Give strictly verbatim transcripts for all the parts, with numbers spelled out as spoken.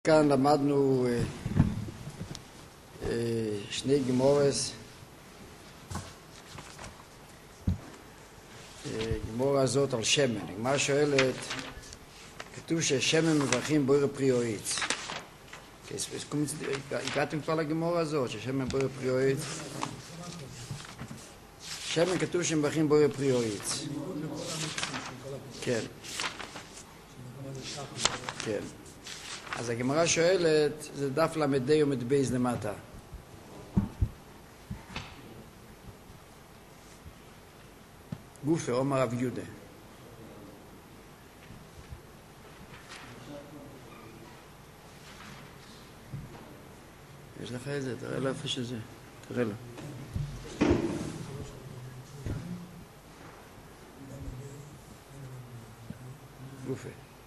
כאן למדנו אה, אה, שני גמורס. אה, גמורה הזאת על שמן. הגמרא שואלת, כתוב ששמן מברכים בוירא פרי אויץ. הגעתם כבר לגמורה הזאת, ששמן בוירא פרי אויץ? שמן כתוב שמברכים בוירא פרי אויץ. כן. כן. אז הגמרא שואלת, זה דף למדי ומדבייז למטה. גופה, אומר רב יהודה. יש לך איזה? תראה לו איפה שזה. תראה לו. גופה.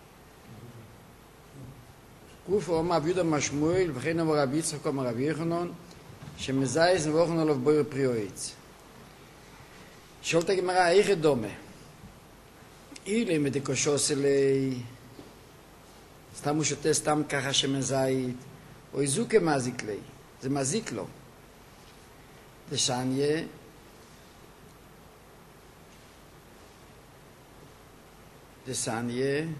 גופה אומר רב יהודה משמואל, וכן אמר רב יצחק אמר רב יוחנן, שמזייס מבוכן עליו בוירא פרי אויץ. שואלת הגמרא, איך דומה? אילי מדקושוס אלי, סתם הוא שותה סתם ככה שמן זית, או איזוקה מזיק לי, זה מזיק לו. דשניה, דשניה,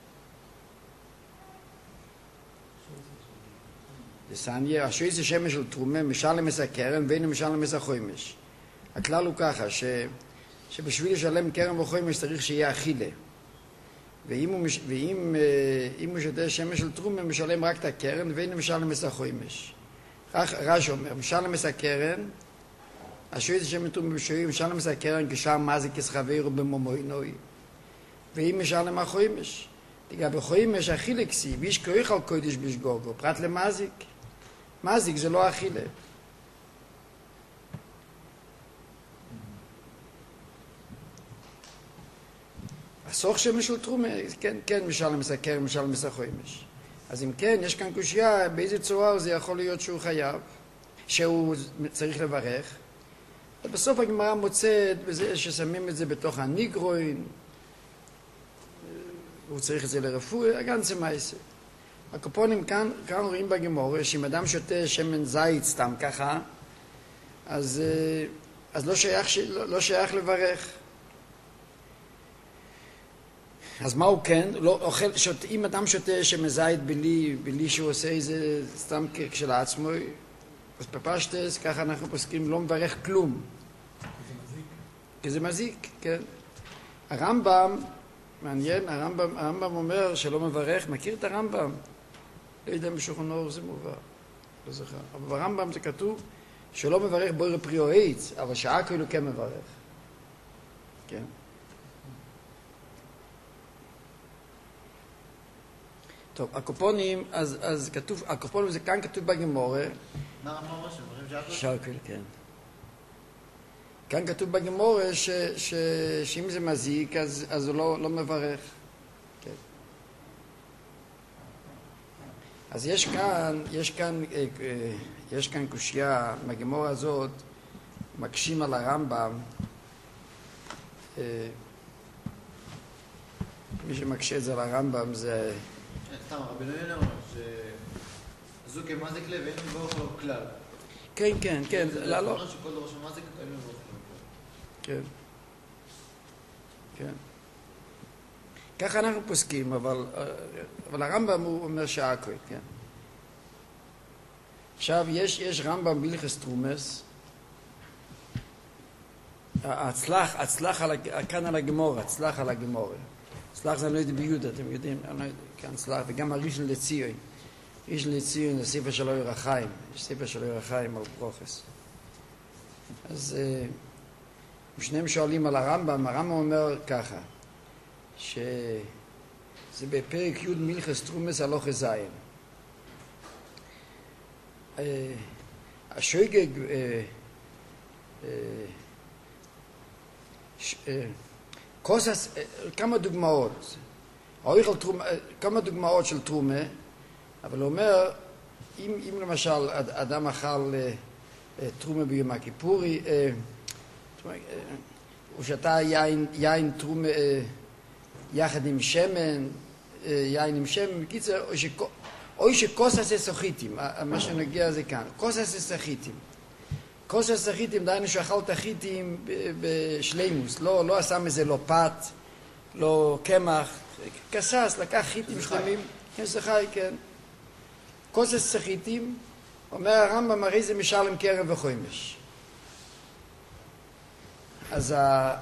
דשניה, השוי זה שמש של תרומה, משל למס הקרן, ואינו משל למס החומש. הכלל הוא ככה, ש... שבשביל לשלם קרן וחומש צריך שיהיה אכילה. ואם הוא, מש... ואם, אם הוא שותה שמש של תרומה, משלם רק את הקרן, ואינו משל למס החומש. רש"י אומר, משל למס הקרן, השוי זה שמש תרומה בשוי, משל למס הקרן, כשם מזיק יסחבר במומוינוי. ואם משל למס החומש. לגבי חומש אכילה כסיב, איש כוח על קודש בשגוגו, פרט למזיק. מזיק זה לא אכילה. הסוך שמש של תרומה, כן, כן, משל למסקר, משל למס החומש. אז אם כן, יש כאן קושיה, באיזה צורה זה יכול להיות שהוא חייב, שהוא צריך לברך. ובסוף הגמרא מוצאת בזה ששמים את זה בתוך הניגרוין, הוא צריך את זה לרפואה, הגנצה מייסה. הקופונים כאן, כאן רואים בגמורה, שאם אדם שותה שמן זית סתם ככה, אז, אז לא שייך, לא, לא שייך לברך. אז מה הוא כן? לא, אוכל, שוט, אם אדם שותה שמן זית בלי, בלי שהוא עושה איזה סתם כשלעצמו, אז פפשטס, ככה אנחנו פוסקים, לא מברך כלום. זה מזיק. כי זה מזיק, כן. הרמב"ם, מעניין, הרמב"ם, הרמב"ם אומר שלא מברך, מכיר את הרמב"ם? לא יודע משולחן אור זה מובא, לא זוכר. אבל ברמב"ם זה כתוב שלא מברך בוירא פרי אויץ, אבל שעה כאילו כן מברך. כן. טוב, הקופונים, אז, אז כתוב, הקופונים זה כאן כתוב בגמורה. מה הרמב"ם אומר שמברכים שעה כזאת? שעה כאילו, כן. כאן כתוב בגמורה ש, ש, שאם זה מזיק, אז, אז הוא לא, לא מברך. כן. אז יש כאן, יש כאן, יש כאן קושיה, בגמורה הזאת, מקשים על הרמב"ם, מי שמקשה את זה על הרמב"ם זה... סתם, רבי נויין אומר שזוכה מזיק לב ואין מברך לו כלל. כן, כן, כן, לא, לא, לא. זה שכל דבר שמזיק אין מברך לו כן, כן. ככה אנחנו פוסקים, אבל, אבל הרמב"ם הוא אומר שהכל, כן. עכשיו, יש, יש רמב"ם בהלכות תרומס, הצלח, הצלח על, כאן על הגמורה, הצלח על הגמורה. הצלח זה אני לא יודע ביהודה, אתם יודעים, אני לא יודע, כאן צלח, וגם הראשון לציון. ראשון לציון זה ספר של אור החיים, יש ספר של אור החיים על ברוכס. אז אם שניהם שואלים על הרמב"ם, הרמב"ם אומר ככה, שזה בפרק י' מלכות תרומס הלכה זין. השויגג, קוסס, כמה דוגמאות, כמה דוגמאות של תרומה, אבל הוא אומר, אם, אם למשל אדם אכל תרומה ביום הכיפורי, הוא שתה יין, יין תרומה יחד עם שמן, יין עם שמן, בקיצר, אוי שקוסס אסוחיתים, מה שנגיע זה כאן, קוסס אסוחיתים. קוסס אסוחיתים, דיינו שאכל את החיתים בשלימוס, לא, לא עשה מזה לא פת, לא קמח, כסס, לקח חיתים שלמים, כן, שחי, כן. קוסס אסוחיתים, אומר הרמב"ם, הרי זה משלם קרן וחומש. אז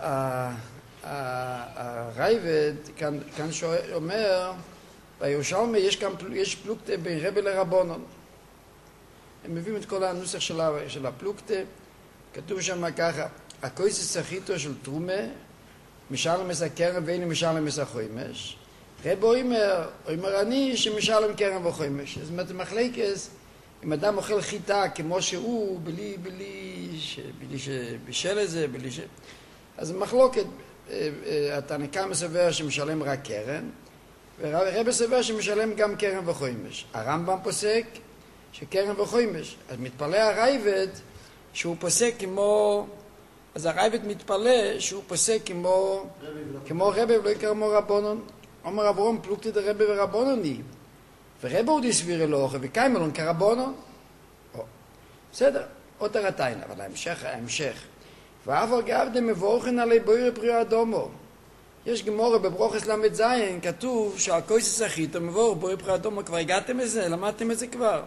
הרייבד כאן אומר, בירושלמי יש כאן יש פלוגתא בין רבי לרבונון. הם מביאים את כל הנוסח של הפלוגתא, כתוב שם ככה, הקויסס החיתו של תרומה, משלם את הקרן ואין משלם את החומש. רבי אומר, אומר אני שמשלם קרן וחומש. זאת אומרת, מחלקס, אם אדם אוכל חיטה כמו שהוא, בלי, בלי, בלי שבישל את זה, בלי ש... אז מחלוקת, התנא מסובר שמשלם רק קרן, ורבי סובר שמשלם גם קרן וחומש. הרמב"ם פוסק שקרן וחומש. אז מתפלא הרייבד שהוא פוסק כמו... אז הרייבד מתפלא שהוא פוסק כמו... כמו רבי ולא כמו רבונון. אומר אברום פלוגתא דרבי ורבונוני. ורבי עוד הסביר אלוהה וקיימלון כרבונון. בסדר, עוד הרתיים, אבל ההמשך, ההמשך. ואף אגב דמבורכן עלי בוירי פריו אדומו. יש גמורה בברוכס למד זין, כתוב שעל קויסס החיתו מבורך בוירי פריו אדומו. כבר הגעתם לזה? למדתם את זה כבר?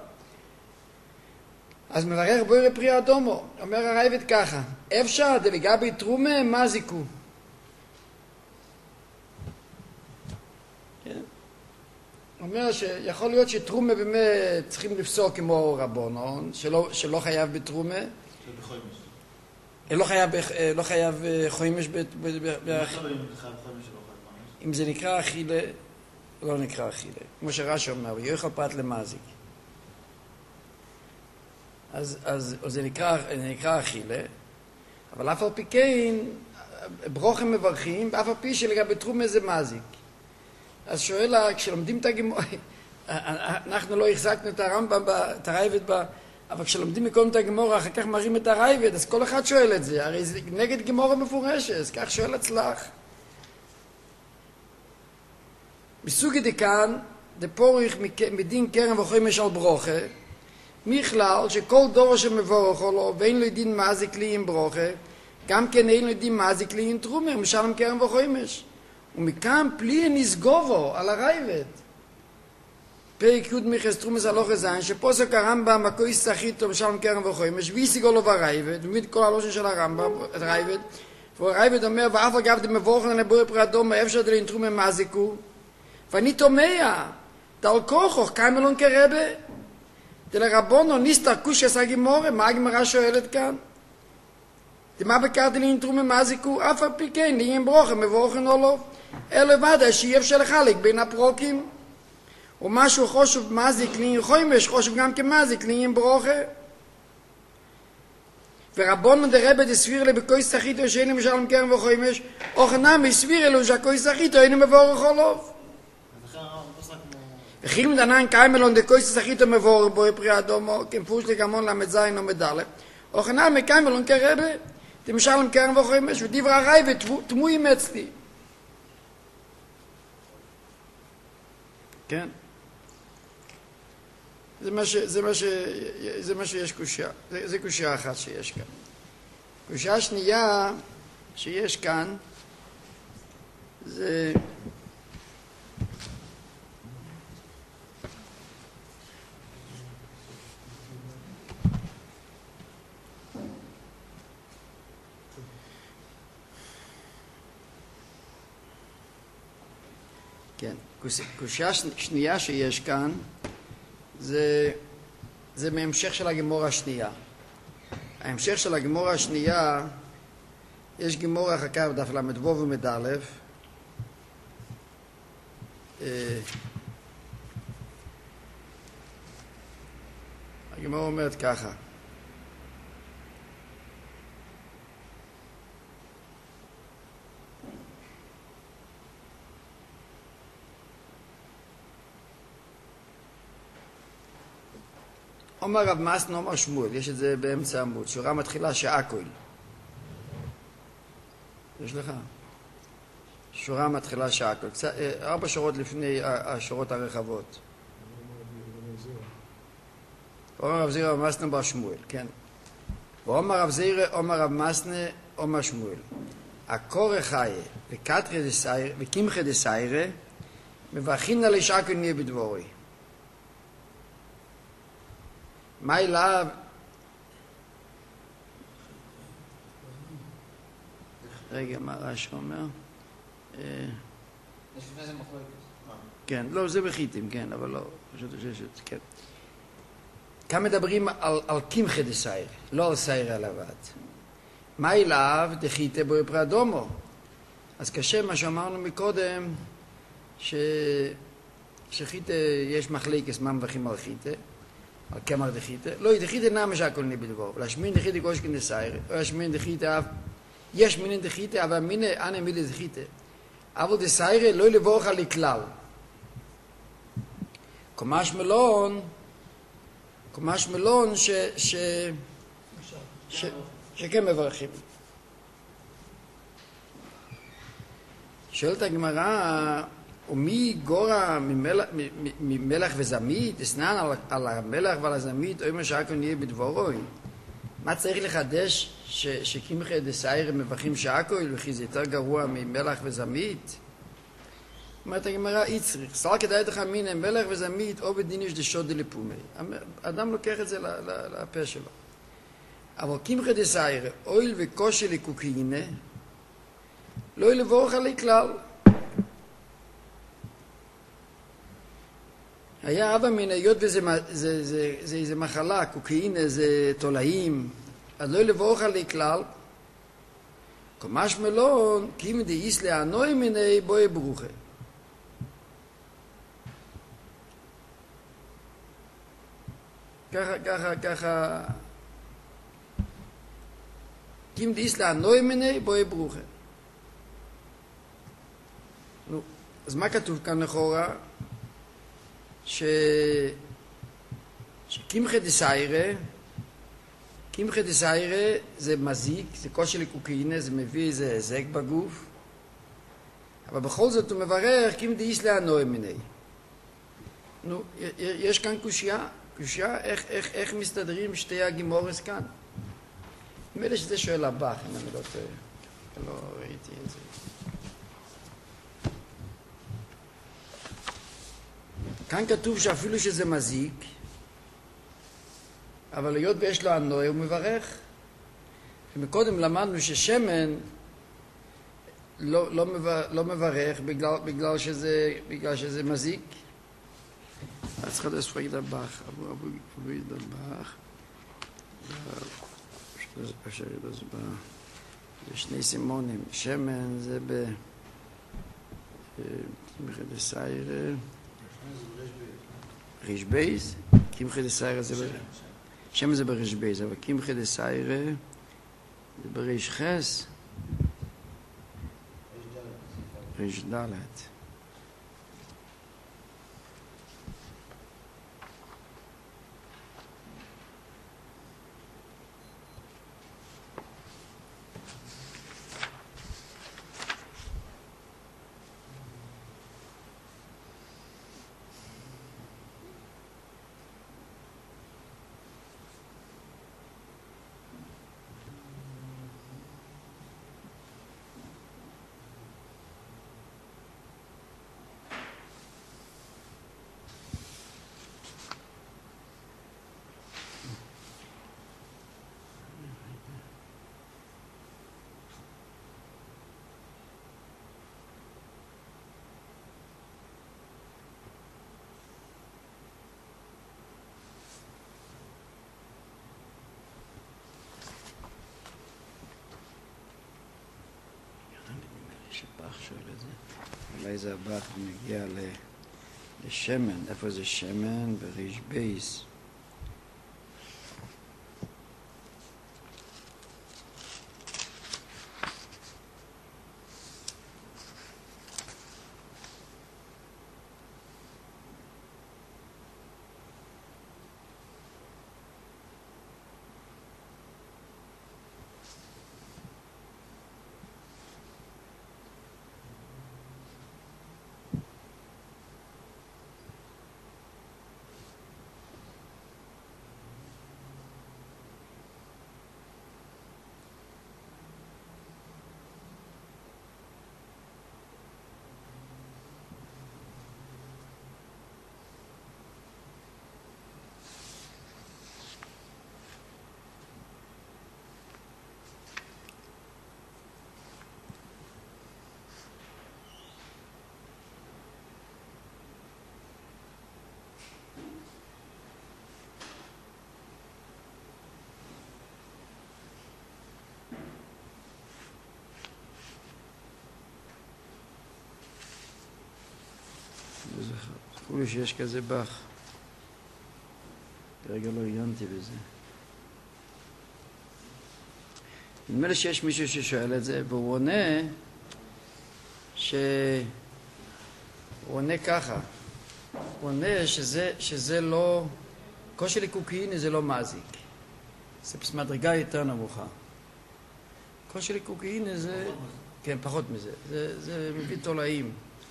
אז מברך בוירי פריו אדומו. אומר הרייבד ככה, אפשר דלגבי תרומה מה זיקו? אומר שיכול להיות שתרומה באמת צריכים לפסוק כמו רבונון, שלא, שלא חייב בתרומה. לא חייב, לא חייב חומש. אם זה נקרא אכילה, לא נקרא אכילה. כמו שרש"י אומר, יאכל פת למזיק. אז, אז זה נקרא, נקרא אכילה, אבל אף על פי כן, ברוכים מברכים, ואף על פי שלגבי תרומה זה מזיק. אז שואל, כשלומדים את הגמור, אנחנו לא החזקנו את הרמב"ם, את הרייבד, אבל כשלומדים מקודם את הגמור, אחר כך מראים את הרייבד, אז כל אחד שואל את זה, הרי זה נגד גמור המפורשת, אז כך שואל אצלך. בסוגי דקן, דפוריך מדין קרן וחומש על ברוכה, מכלל שכל דור שמבורך לו, ואין לו דין מזיק לי עם ברוכה, גם כן אין לו דין מזיק לי עם תרומה, משלם קרן וחומש. ומכאן פלי נסגובו על הרייבד. פרק י' מיכס תרומס הלוכה זין, שפוסק הרמב"ם הקויסס החיתו משלם קרן וחומש, והשיגו לו ברייבד, ומביא כל הלושן של הרמב"ם, את הרייבד, והרייבד אומר, ואף אגב דמבורכן לבורא פרי אדום, מאפשר דלין תרומה מזיקו, ואני תומע, דל כוחו, קיימלון כרבה, דלרבונו ניסתר קושס הגימורה, מה הגמרא שואלת כאן? דמה בקר דלין תרומה מזיקו, אף על פי כן, לעניין ברוכה, מבורכן או לא, אלא ודאי שאי אפשר לחלק בין הפרוקים, ומשהו חושב מזיק לעניין חומש, חושב גם כמזיק לעניין ברוכה. ורבונו דרבה דסביר לי בקויסס החיתו שאינו משלם קרן וחומש, אוכנם הסביר אלו שהקויסס החיתו אינו מבורך או לא. וכי מדענן קיימלון דקויסס החיתו מבורך בו פרי אדומו, כמפורש לגמון למד זין או מדלה, אוכנם מקיימלון כרבה, דמשלם קרן וחומש, ודברי הרייבד תמויים אצלי. כן? זה מה ש, זה מה ש, זה מה שיש קושיה. זה, זה קושיה אחת שיש כאן. קושיה שנייה שיש כאן זה כן, קושיה שנייה שיש כאן זה, זה מהמשך של הגמור השנייה. ההמשך של הגמור השנייה, יש גמור אחר כך בדף למד וו ומד א', הגמור אומרת ככה, אומר רב מסנה, אומר שמואל, יש את זה באמצע עמוד, שורה מתחילה שעקויל. יש לך? שורה מתחילה שעקויל, ארבע שורות לפני השורות הרחבות. אומר רב זירא בר מסנה בר שמואל, כן. ואומר רב זירא, אומר רב מסנה, אומר שמואל. הקורא חיה וקטרי דסיירה וקמחא דסיירה מברכין על ישעקו נהיה בדבורי. מה אליו? רגע, מה רש"י אומר? יש לפני זה מחלוקת. כן, לא, זה בחיתים, כן, אבל לא, פשוט ששת, כן. כאן מדברים על, על קמחא דסיירה, לא על סיירה לבד. מה אליו? דחיתא בו פרדומו. אז קשה מה שאמרנו מקודם, ש... שחיתא יש מחלקת מה מברכים על חיתא, על קמח דחיתא. לא, דחיתא נמי שהכל נהיה בדבור. ולהשמין דחיתא קושקין דסיירה, או להשמין דחיתא, יש מינין דחיתא, אבל מיני אנא מילי דחיתא. אבל דסיירה לא לבורך לי כלל. קומש מלון, קומש מלון ש... ש... ש... שכן מברכים. שואלת הגמרא, ומי גורע ממלח, ממלח וזמית? אסנן על, על המלח ועל הזמית, או אם שהכל נהיה בדבורוי. מה צריך לחדש ש, שקמחא דסיירה מברכים שהכל, וכי זה יותר גרוע ממלח וזמית? אומרת הגמרא, אי צריך. סל כדאי לך מין מלח וזמית, או בדין יש דשוד דלפומי. אדם לוקח את זה לפה שלו. אבל קמחא דסיירה, אויל וקושי לקוקיינה, לא לבורך עלי כלל. היה אבא מן היות וזה זה, זה, זה, זה מחלה, קוקיינה זה תולעים, אז לא לבורך עלי כלל. קומש מלון, קימא דאיס לענוי מיני בואי ברוכה. ככה, ככה, ככה, קימא דאיס לענוי מיני בואי ברוכה. נו, אז מה כתוב כאן לכאורה? ש... שקמחא דסיירה, קמחא דסיירה זה מזיק, זה קושי לקוקיינה, זה מביא איזה היזק בגוף, אבל בכל זאת הוא מברך קימא דאיס לענוי מיני. נו, יש כאן קושיה, קושיה איך, איך, איך מסתדרים שתי הגימורס כאן. נדמה לי שזה שואל הבח, אם אני לא טועה, לא ראיתי את זה. כאן כתוב שאפילו שזה מזיק, אבל היות ויש לו ענוי הוא מברך. ומקודם למדנו ששמן לא, לא, מברך, לא מברך בגלל, בגלל, שזה, בגלל שזה מזיק. אז חדש פריד הבח, אבו אבו אבו ידבח, אשר ידעז בה, זה שני סימונים, שמן זה ב... קמחא דסיירה, ריש בייס, קמחא דסיירה זה ב... שמן זה בריש בייס, אבל קמחא דסיירה זה בריש חס, ריש דלת. שבח שואל את זה. אולי זה הבא מגיע לשמן. איפה זה שמן? בריש בייס. זכו לי שיש כזה בח. כרגע לא עיינתי בזה. נדמה לי שיש מישהו ששואל את זה, והוא עונה ש... הוא עונה ככה. הוא עונה שזה, שזה לא... כושר ליקוקאין זה לא מזיק. זה מדרגה יותר נמוכה. כושר ליקוקאין זה... כן, פחות מזה. זה, זה מביא תולעים.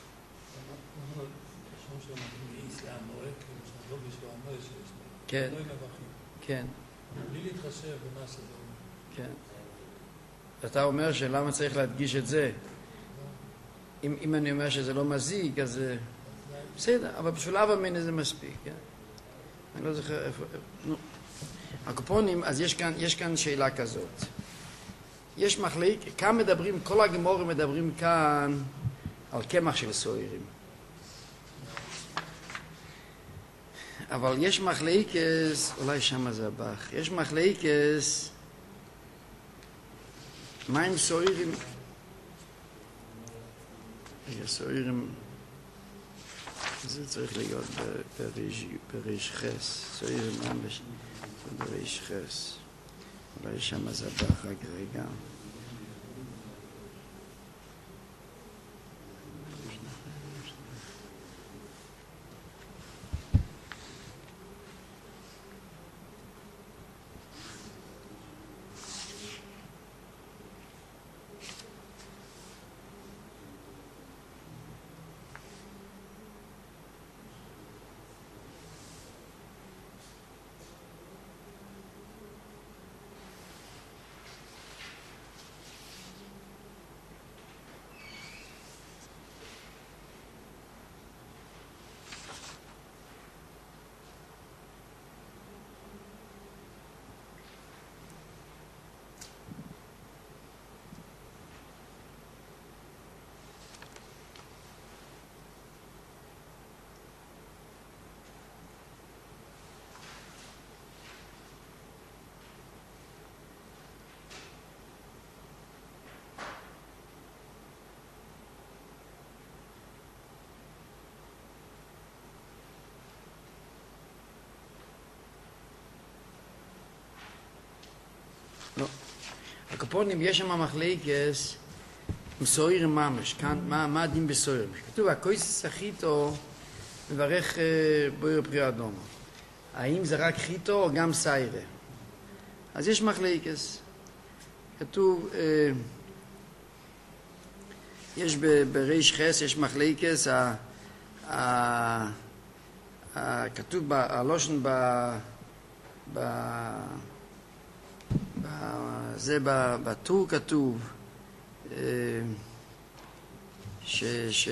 כן. כן. בלי להתחשב במה שזה אומר. כן. אתה אומר שלמה צריך להדגיש את זה? אם, אם אני אומר שזה לא מזיק, אז... בסדר, אבל בשביל אבא מיני זה מספיק, כן? אני לא זוכר איפה... נו. הקופונים, אז יש כאן, יש כאן שאלה כזאת. יש מחליק, כאן מדברים, כל הגמורים מדברים כאן על קמח של סוירים. אבל יש מחליקס, אולי שמה זה הבח, יש מחליקס, מה עם סוירים? רגע, סוירים, זה צריך להיות בריש חס, סוירים ממש, זה בריש חס, אולי שמה זה הבח, רק רגע. לא. הקופונים, יש שם מחלקס עם סוירים ממש. כאן, מה, מה הדין בסוירים? כתוב, הקויסס החיטו מברך בויר פרי אדום. האם זה רק חיטו או גם סיירה? אז יש מחלקס. כתוב, אה, יש בריש חס, יש מחלקס, ה, ה, ה, כתוב הלושן ב... ב זה בטור כתוב ש ש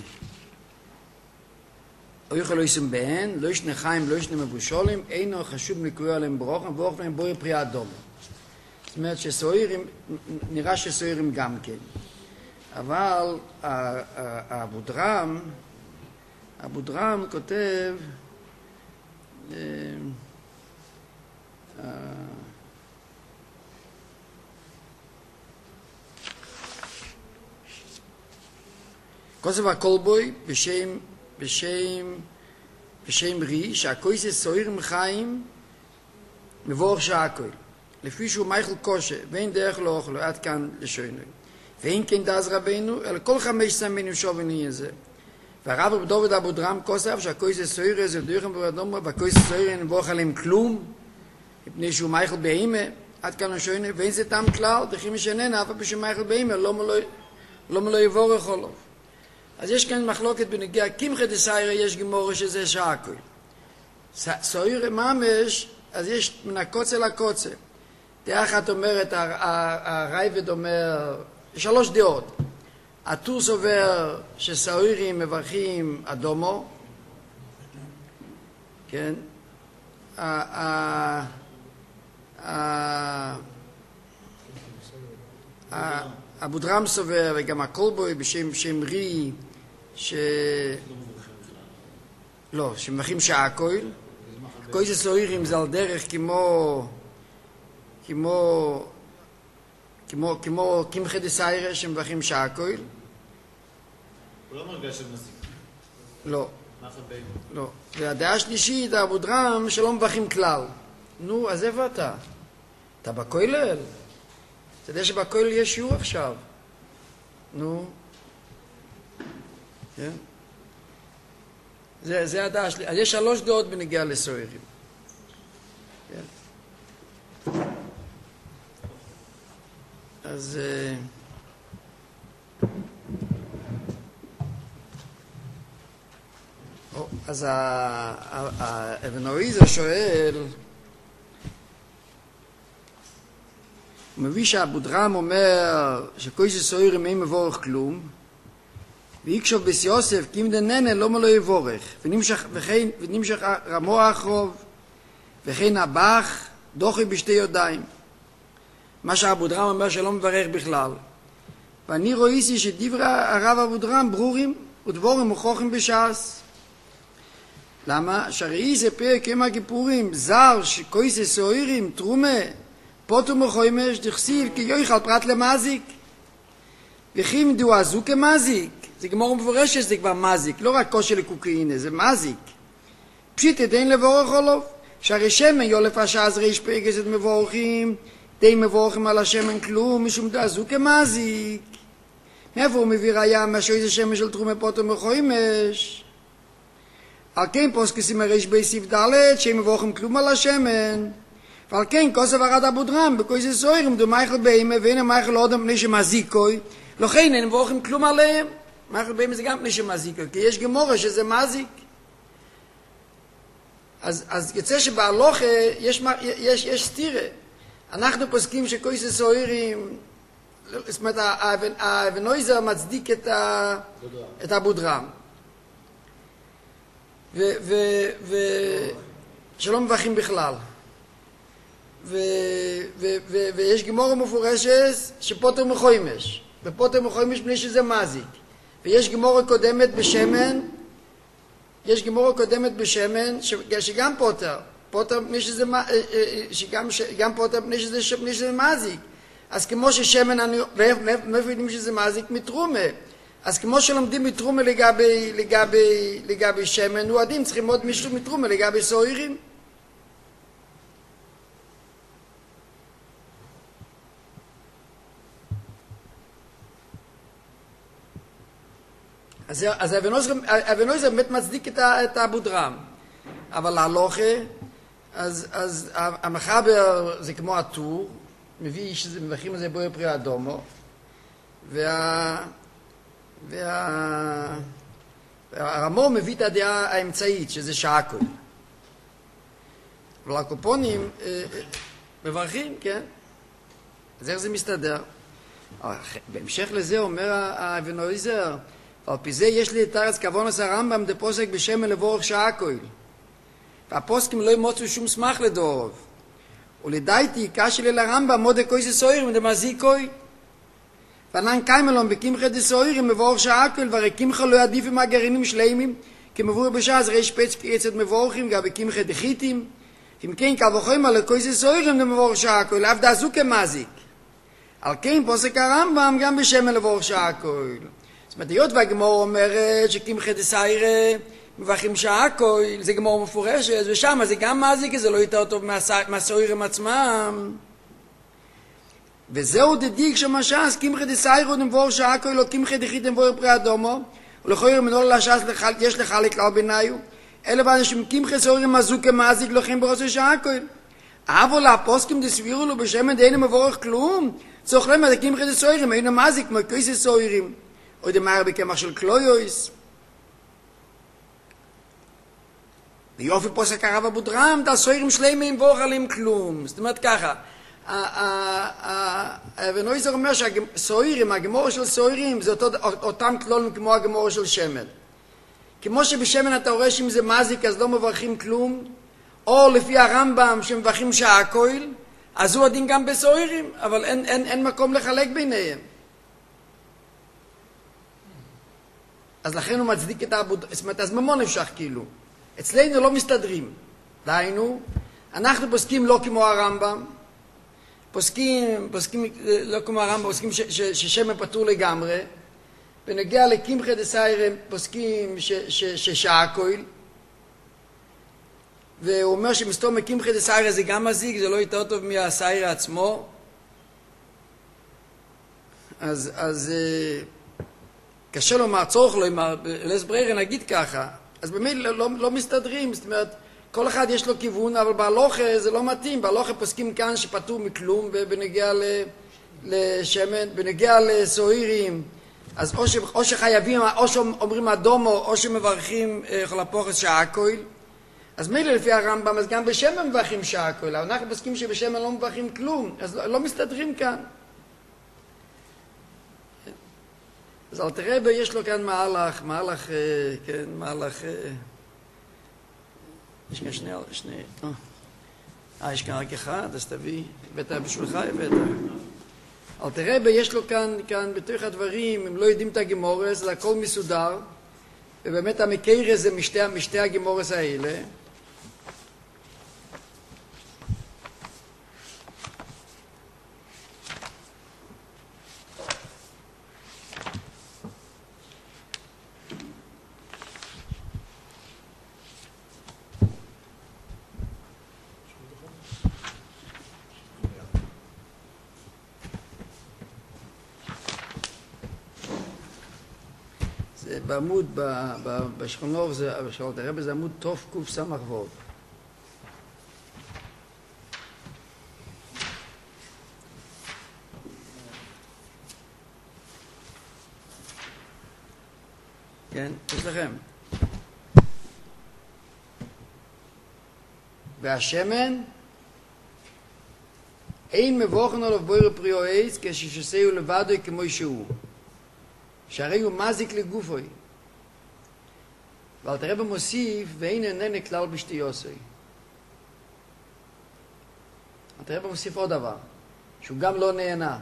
אויך לא ישם בהן, לא ישנה חיים, לא ישנה מבושולים, אינו חשוב לקרוא עליהם ברוכם, ברוכם להם בויר פרי אדום. זאת אומרת שסוירים, נראה שסוירים גם כן. אבל הבודרם, הבודרם כותב, כוסף הקולבוי בשם, בשם, בשם רי, שהקויסס סוירים חיים מבורך שהכל. לפי שהוא מייכל קושה, ואין דרך לא אוכלו, עד כאן לשוינוי. ואין כן דאז רבינו, אלא כל חמש סמינים שובין יהיה זה. והרב דוד אבו דרם כוסף, שהקויסס סוירים זה דויכם ברדומו, והקויסס סוירים נבורך עליהם כלום, מפני שהוא מייכל בהימה, עד כאן לשוינוי, ואין זה טעם כלל, דחים משננה, אף בשביל מייכל בהימה, לא מלא יבורך עליו. אז יש כאן מחלוקת בנגיע, קמחא דסיירא יש גמורה שזה שהכל. סוירא ממש, אז יש מן הקוצה לקוצה. דעה אחת אומרת, הרייבד אומר, שלוש דעות. הטור סובר שסוירים מברכים אדומו, כן? אבו דרם סובר, וגם הקולבוי בשם שם רי, ש... לא, שמברכים שהכל. קויסס סוירים זה על דרך כמו... כמו... כמו... כמו קמחא דסיירא שמברכים שהכל. הוא לא מרגש של מזיק. לא. מאכל בהמה. לא. והדעה השלישית, האבודרם, שלא מברכים כלל. נו, אז איפה אתה? אתה בכולל? אתה יודע שבכולל יש שיעור עכשיו. נו. כן? זה, זה הדעה שלי. אז יש שלוש דעות בנגיעה לסוהרים. כן? אז... אז האבן אוריזר שואל, הוא מביא שהאבודרם אומר שכויס סוהרים אין מבורך כלום, ויקשוב בס יוסף קים דננה לא מלא יבורך, ונמשך, וכן, ונמשך רמו האחרוב, וכן הבח דוחי בשתי ידיים. מה שהאבודרם אומר שלא מברך בכלל. ואני רויסי שדברי הרב אבודרם ברורים ודבורים מוכוחים בש"ס. למה? שהראי זה פרק יום הכיפורים, זר שכויס סוהרים תרומה פוטו מחוימש דכסיל כי יויכל פרט למזיק. וכי אם דו עזו כמזיק, זה גמור מפורש שזה כבר מזיק, לא רק כושר לקוקאינה, זה מזיק. פשיט אין לבורך עולוב, שהרי שמן יולף השעז ריש פגסת מבורכים, די מבורכים על השמן כלום, משום דו עזו כמזיק. מאיפה הוא מביא ראיה משהו איזה שמן של תרומה פוטו מחוימש? על כן פוסקסים הריש ביסיף דלת, שהם מבורכים כלום על השמן. ועל כן כוסף הרד אבודרם בכויס סוהרים דו מייכל בהמה ואין מייכל עוד מפני שמזיקוי, לכן אין מבורכים כלום עליהם. מייכל בהמה זה גם מפני שמזיקוי, כי יש גמורה שזה מזיק. אז, אז יוצא שבהלוכה יש, יש, יש סתירה. אנחנו פוסקים שכויס סוהרים, זאת אומרת האבן אוריזר מצדיק את, ה, את אבודרם. ו, ו, ו, שלא מברכים בכלל. ו, ו, ו, ויש גמורה מפורשת שפוטר מחוימש, ופוטר מחוימש בני שזה מזיק. ויש גמורה קודמת בשמן, יש גמורה קודמת בשמן ש, שגם פוטר, פוטר בני שזה, שגם, גם פוטר בני שזה, בני שזה מזיק. אז כמו ששמן, אני, מאיפה יודעים שזה מזיק? מתרומה. אז כמו שלומדים מתרומה לגבי, לגבי, לגבי שמן, הוא עדים צריכים עוד מישהו מתרומה לגבי סוהרים. אז, אז האבן אוריזר באמת מצדיק את, את האבודרם. אבל להלוכה, אז, אז המחבר זה כמו הטור, מביא שזה מברכים על זה בויר פרי אדומו, וה... וה... והרמור מביא את הדעה האמצעית, שזה שעקוי. אבל הקופונים אה, מברכים, כן? אז איך זה מסתדר? בהמשך לזה אומר האבן אוריזר, ועל פי זה יש לי את ארץ כוונס הרמב"ם דפוסק בשמן לבורך שעקוי. והפוסקים לא ימוצאו שום סמך לדורוב. ולדעתי קשה לי לרמב"ם מודה כויס סוהרים דמזיקוי. פנן קיימלון בקמחה דסוהרים מבורך שעקוי, והרי קמחה לא עדיף עם הגרעינים שלמים, כמבואר בש"ס ריש פץ קריצת מבורכים גם בקמחה דחיתים. אם כן קל וחומר על כויס סוהרים דמבורך שעקוי, לאו דעזו כמזיק. על כן פוסק הרמב"ם גם בשמן לבורך שעקוי. זאת אומרת, היות והגמור אומרת שקמחה דסיירה מברכים שעקוי, זה גמור מפורשת, ושם זה גם מזיק, זה לא יותר טוב מהסוהרים עצמם. וזהו דדיק שמשס, קמחה דסיירה דמבורך שעקוי, לא קמחה דחית דמבורך פרי אדומו, ולכויר מנור לשס יש לחלק כלל ביניו, אלא באנשים קמחה סוהרים מזו כמזיק, לכם ברוסו שעקוי. אבל הפוסקים דסבירו לו בשמן דהנה מבורך כלום, צורך למה דקמחה דסוהרים, אינו מזיק, כמו כויס סוהרים. או דמאר בקמח של קלויויס. ויופי פוסק הרב אבודרם, הסוהרים שלמים בורח עליהם כלום. זאת אומרת ככה, האבן אוריזר אומר שהסוהרים, הגמור של סוהרים, זה אותם כלולים כמו הגמור של שמן. כמו שבשמן אתה רואה שאם זה מזיק אז לא מברכים כלום, או לפי הרמב"ם שמברכים שעקוי, אז הוא הדין גם בסוהרים, אבל אין, אין, אין מקום לחלק ביניהם. אז לכן הוא מצדיק את העבוד, זאת אומרת, אז ממון נפשך כאילו. אצלנו לא מסתדרים. דהיינו, אנחנו פוסקים לא כמו הרמב"ם, פוסקים, פוסקים לא כמו הרמב"ם, פוסקים ששמן פטור לגמרי, בנגיע לקמחא דסיירא פוסקים ששעקויל, והוא אומר שמסתור מקמחא דסיירא זה גם מזיק, זה לא יותר טוב מהסיירא עצמו. אז, אז קשה לומר, צורך לומר, לס ברירה נגיד ככה, אז באמת לא, לא, לא מסתדרים, זאת אומרת, כל אחד יש לו כיוון, אבל בהלוכה זה לא מתאים, בהלוכה פוסקים כאן שפטור מכלום, בנגיע לשמן, בנגיע לסוהירים, אז או, ש, או שחייבים, או שאומרים אדומו, או שמברכים חלפוכס שעקויל, אז מילא לפי הרמב"ם, אז גם בשמן מברכים שעקויל, אבל אנחנו פוסקים שבשמן לא מברכים כלום, אז לא, לא מסתדרים כאן. אז אל תראה, יש לו כאן מהלך, מהלך, כן, מהלך, יש כאן שני, שני, אה, יש כאן רק אחד, אז תביא, הבאת בשבילך, הבאת. אל תראה, יש לו כאן, כאן בתוך הדברים, אם לא יודעים את הגימורס, זה הכל מסודר, ובאמת המקרה זה משתי, משתי הגימורס האלה. בעמוד, בשכונוב, בשכונות הרב, זה עמוד תוף קוף סמך ווד. כן, יש לכם. והשמן, אין מבוכן עליו בויר פריו עץ, כששסהו לבדו כמו שהוא. שהרי הוא מזיק לגופוי. ואל תראה במוסיף, ואין איננה כלל בשתיוסי. אל תראה במוסיף עוד דבר, שהוא גם לא נהנה.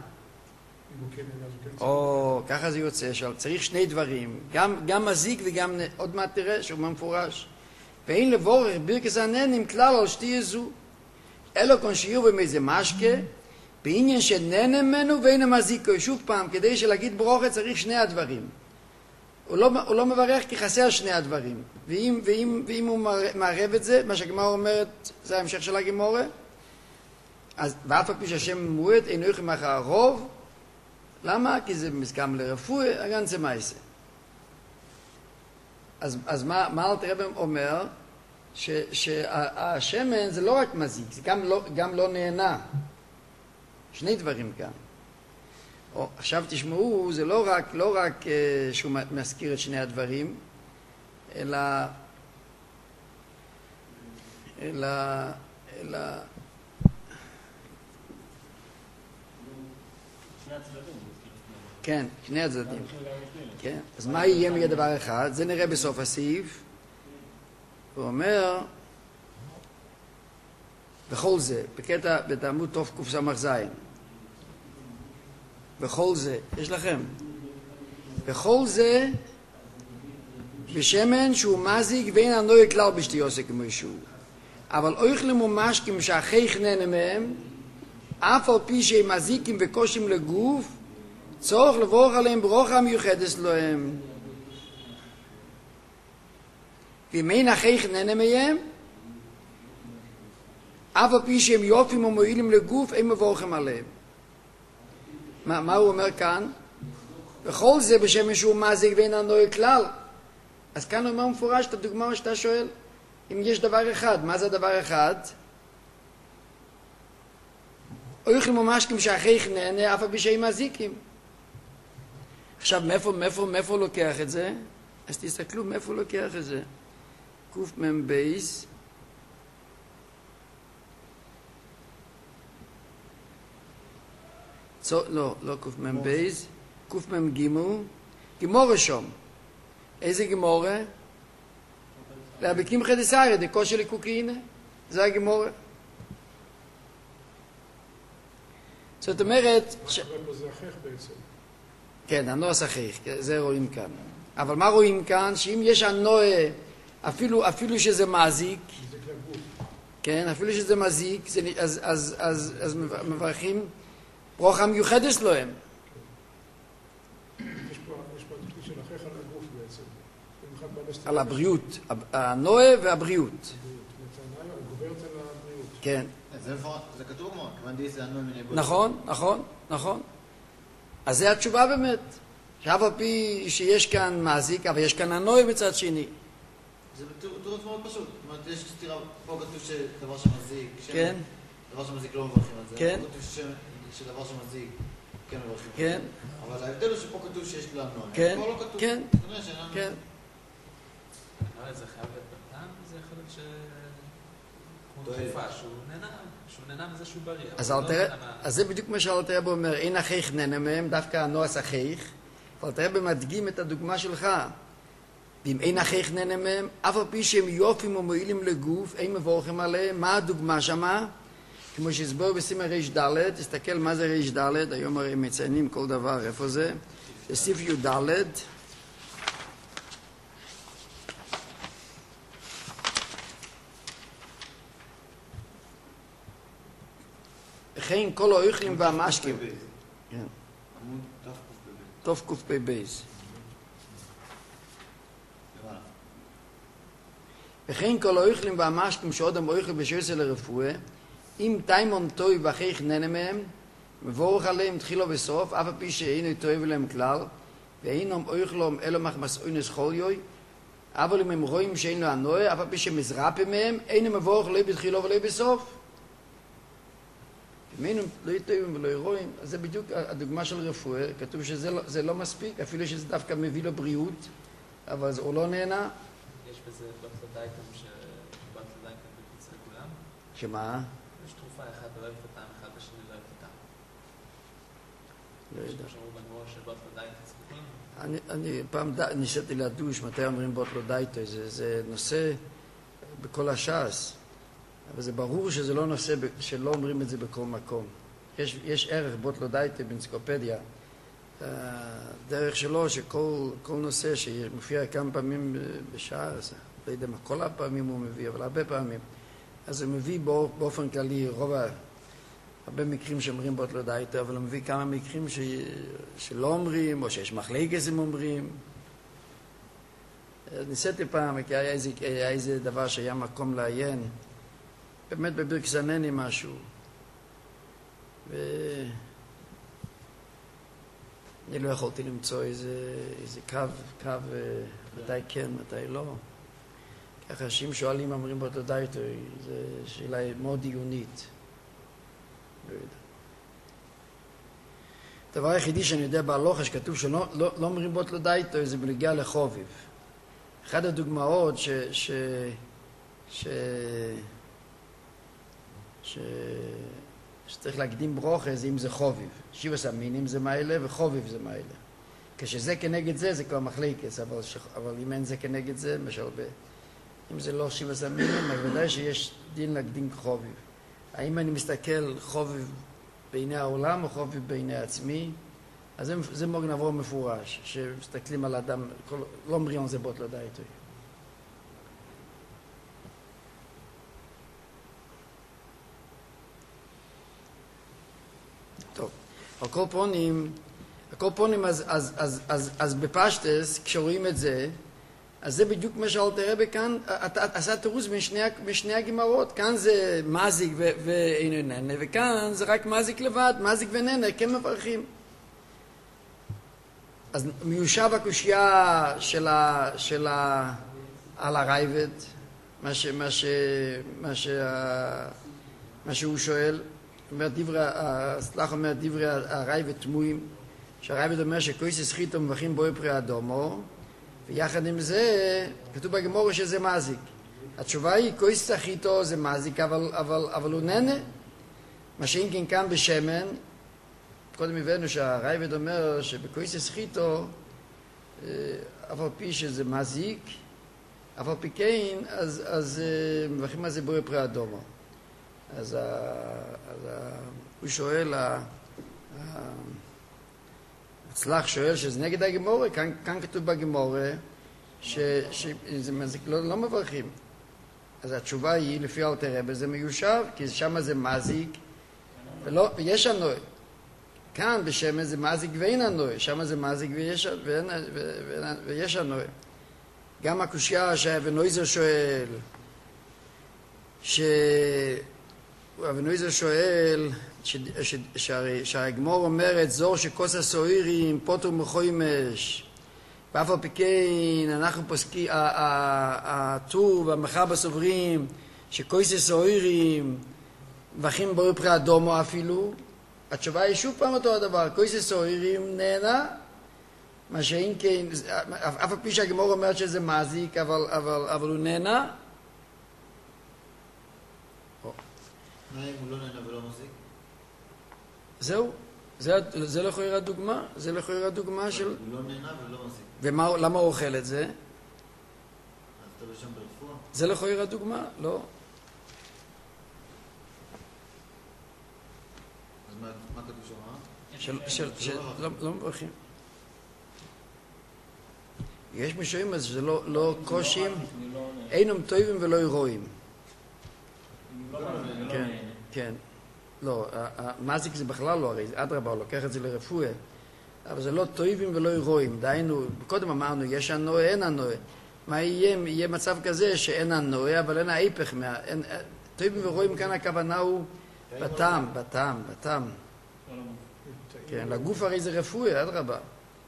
או, ככה זה יוצא, צריך שני דברים, גם, גם מזיק וגם, עוד מעט תראה, שהוא מפורש. ואין לבורך בירקס הנהנים כלל על שתי זו, אלו כאן שיהיו במאיזה משקה, בעניין שנהנה ממנו ואין המזיקו. שוב פעם, כדי שלהגיד ברוכה צריך שני הדברים. הוא לא, הוא לא מברך כי חסר שני הדברים. ואם, ואם, ואם הוא מערב את זה, מה שהגמרא אומרת, זה ההמשך של הגמרא, אז ואף על פי שהשם מועד, אינו יכולים אחר הרוב. למה? כי זה מסכם לרפואי, הגן זה מייסה. אז, אז מה, מה אלתר רבי אומר? ש, שהשמן זה לא רק מזיק, זה גם לא, גם לא נהנה. שני דברים כאן. או, עכשיו תשמעו, זה לא רק, לא רק uh, שהוא מזכיר את שני הדברים, אלא, אלא, אלא, כן, שני הצדדים. כן. אז מה יהיה מגד דבר אחד? זה נראה בסוף הסעיף. הוא אומר, בכל זה, בקטע, בתעמוד תוף קוף סמך זין, בכל זה, יש לכם? בכל זה, בשמן שהוא מזיק ואין הנוי כלל בשתיוסה כמו שהוא. אבל אוכלים ומשקים שהחייך נהנה מהם, אף על פי שהם מזיקים וקושים לגוף, צורך לבורך עליהם ברוכה מיוחדת להם. ואם אין החייך נהנה מהם, אף על פי שהם יופים ומועילים לגוף, הם מבורכים עליהם. מה, מה הוא אומר כאן? בכל זה בשם שהוא מזיק ואין הנוי כלל. אז כאן הוא אומר מפורש את הדוגמה שאתה שואל. אם יש דבר אחד, מה זה הדבר אחד? אוכלים ומשקים שהחייך נהנה, אף על פי שהם מזיקים. עכשיו, מאיפה, מאיפה, מאיפה לוקח את זה? אז תסתכלו מאיפה לוקח את זה. קוף מם בייס. צו, לא, לא קוף מם בייס. קוף מם גימו. גימורה שום. איזה גימורה? להבקים חדסיירה, דקו של קוקיינה. זה הגימורה. זאת אומרת... מה שקורה פה זה אחיך בעצם. כן, הנוע שכיח, זה רואים כאן. אבל מה רואים כאן? שאם יש הנוע, אפילו, אפילו שזה מזיק, כן, אפילו שזה מזיק, זה, אז, אז, אז, אז מברכים ברוכה מיוחדת להם. יש פה, יש פה על הבריאות, הנועה והבריאות. גוברת על הבריאות. כן. זה כתוב כמו, כיוון דיס זה הנוי מיני בו. נכון, נכון, נכון. אז זה התשובה באמת. שאף על פי שיש כאן מזיק, אבל יש כאן הנוי מצד שני. זה תירוץ מאוד פשוט. זאת אומרת, יש סתירה, פה כתוב שדבר שמזיק, כן. דבר שמזיק לא מברכים על זה. כן. פה כתוב שדבר שמזיק כן מברכים על זה. כן. אבל ההבדל הוא שפה כתוב שיש לה נוי. כן, פה לא כתוב. כן, כנראה שאין לנו. כן. זה חייב להיות בטעם, זה יכול להיות ש... כמו תועלת. תרופה, שהוא נהנה, שהוא נהנה מזה שהוא בריא. אז אבל לא אלתר- נהנה מה- אז זה בדיוק מה שאלתר רבי אומר, אין אחיך נהנה מהם, דווקא הנועס אחיך. אלתר רבי מדגים את הדוגמה שלך. ואם אין אחיך נהנה מהם, אף על פי שהם יופים ומועילים לגוף, אין מבורכים עליהם. מה הדוגמה שמה? כמו שהסבר בסימן ריש ד', תסתכל מה זה ריש ד', היום הרי מציינים כל דבר, איפה זה? זה סעיף י' ד'. וכן כל האוכלים והמשקים. כן. עמוד תקפ"ב. טוב קפ"ב. למעלה. וכן כל האוכלים והמשקים שעודם אוכל בשעשע לרפואה, אם תימון טוי ואחיך נהנה מהם, מבורך עליהם תחילו וסוף, אף על פי שאינו טוב להם כלל, ואינם אוכלם אלא מחמס אונס חוליוי, אבל אם הם רואים שאינו הנועה, אף על פי שמזרפה מהם, אינו מבורך לא בתחילו ולא בסוף. אם היינו לא טובים ולא רואים, אז זה בדיוק הדוגמה של רפואה, כתוב שזה לא, זה לא מספיק, אפילו שזה דווקא מביא לו בריאות, אבל הוא לא נהנה. יש בזה בטלודייטם שבטלודייטם בקיצר לכולם. שמה? יש תרופה, אחד לא אוהב את הטעם, אחד השני לא אוהב את הטעם. לא יודע. יש שאומרו בנור שבטלודייטם צריכים. אני, אני פעם ד... ניסיתי לדוש מתי אומרים בוטלודייטו, זה, זה נושא בכל הש"ס, אבל זה ברור שזה לא נושא ב... שלא אומרים את זה בכל מקום. יש, יש ערך בוטלודייטו באנציקלופדיה, דרך שלו שכל כל נושא שמופיע כמה פעמים בש"ס, לא יודע מה כל הפעמים הוא מביא, אבל הרבה פעמים, אז הוא מביא בא, באופן כללי רוב ה... הרבה מקרים שאומרים בוטלודייטו, אבל הוא מביא כמה מקרים ש... שלא אומרים, או שיש מחלקת הם אומרים. ניסיתי פעם, כי היה איזה, היה איזה דבר שהיה מקום לעיין, באמת בברכס הנני משהו. ו... אני לא יכולתי למצוא איזה, איזה קו, קו, מתי כן, מתי לא. ככה שאם שואלים אומרים בוטלודייטו, זו שאלה מאוד דיונית. לא יודע. הדבר היחידי שאני יודע בהלוכה שכתוב שלא לא, לא אומרים בוטלודייטו זה בנוגע לחוביב. אחת הדוגמאות ש, ש, ש, ש, שצריך להקדים ברוכה זה אם זה חוביב. שבע המינים זה מיילה וחוביב זה מיילה. כשזה כנגד זה זה כבר מחלקת, אבל, אבל אם אין זה כנגד זה, למשל ב... אם זה לא שבע המינים, אז ודאי שיש דין להקדים חוביב. האם אני מסתכל חוביב בעיני העולם או חוביב בעיני עצמי? אז זה, זה מוג נעבור מפורש, שמסתכלים על אדם, כל, לא אומרים על זה בוטלודייטו. טוב, על כל פונים, על כל פונים אז, אז, אז, אז, אז בפשטס, כשרואים את זה, אז זה בדיוק מה שאלתר רבי כאן, עשה תירוץ משני, משני הגמרות, כאן זה מזיק ואינו נהנה, וכאן זה רק מזיק לבד, מזיק ונהנה, כן מברכים. אז מיושב הקושייה של ה, של ה, על הרייבד, מה ש, מה ש, מה ש, מה שהוא שואל, אומר דברי, הסלח אומר דברי הרייבד תמוהים, שהרייבד אומר שכויס הסחיתו מברכים בוי פרי אדומו, ויחד עם זה, כתוב בגמורה שזה מזיק. התשובה היא, כויס סחיתו זה מזיק, אבל, אבל, אבל הוא נהנה. מה שאם כן כאן בשמן, קודם הבאנו שהרייבד אומר שבכויס סחיתו, אף על פי שזה מזיק, אף על פי כן, אז, אז מברכים על זה בוי פרי אדומו. אז, ה, אז ה, הוא שואל, ה, ה, הצלח שואל שזה נגד הגמורה, כאן, כאן כתוב בגמורה שזה מזיק, לא, לא מברכים. אז התשובה היא, לפי אלתר רבי, זה מיושב, כי שם זה מזיק, ולא, ויש הנוי. כאן בשמן זה מזיק ואין הנוי, שם זה מזיק ויש, ואין, ויש הנוי. גם הקושיה שאבנויזר שואל, ש... אבנויזר שואל, ש... ש... שהרי... שהגמור אומרת, זור שכוס הסוהירים פוטר מחוימש, ואף על פי כן אנחנו פוסקים, הטור והמחבר סוברים, שכוס הסוהירים מברכים בורא פרי אדומו אפילו, התשובה היא שוב פעם אותו הדבר, כוס הסוהירים נהנה, מה שאם כן, אף על פי שהגמור אומרת שזה מזיק, אבל, אבל, אבל הוא נהנה. מה אם הוא לא נהנה ולא מזיק? זהו, זה, זה לכאורה הדוגמה, זה לכאורה הדוגמה של... הוא לא נהנה ולא מזיק. ולמה הוא אוכל את זה? אז אתה בשם ברפואה? זה לכאורה הדוגמה, לא. אז מה, מה כתוב שם? של, של, של, לא, לא מברכים. יש משום אז שזה לא, לא קושים, אינם טובים ולא אירועים. כן, כן. לא, המזיק זה בכלל לא, הרי אדרבה, הוא לוקח את זה לרפואה. אבל זה לא טובים ולא אירועים. דהיינו, קודם אמרנו, יש הנועה, אין הנועה. מה יהיה? יהיה מצב כזה שאין הנועה, אבל אין ההיפך. טובים ואירועים כאן הכוונה הוא בטעם, בטעם, בטעם. כן, לגוף הרי זה רפואה, אדרבה.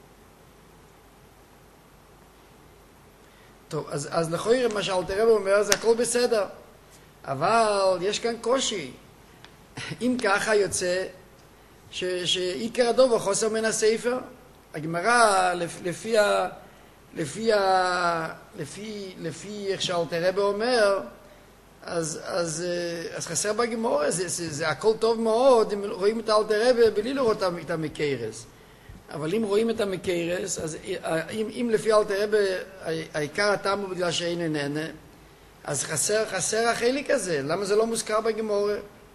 טוב, אז, אז לכאורה מה שאלתר רבי אומר, זה הכל בסדר. אבל יש כאן קושי. אם ככה יוצא ש, שעיקר הדובר חוסר מן הספר, הגמרא לפי ה... לפי ה... לפי, לפי איך שאלתר רבי אומר, אז, אז, אז חסר בגמרא, זה, זה, זה הכל טוב מאוד, אם רואים את אלתר רבי בלי לראות את המקרס. אבל אם רואים את המקרס, אז אם, אם לפי אלתר רבי העיקר הטעם הוא בגלל שאין נהנה, אז חסר, חסר החלק הזה. למה זה לא מוזכר בגמרא?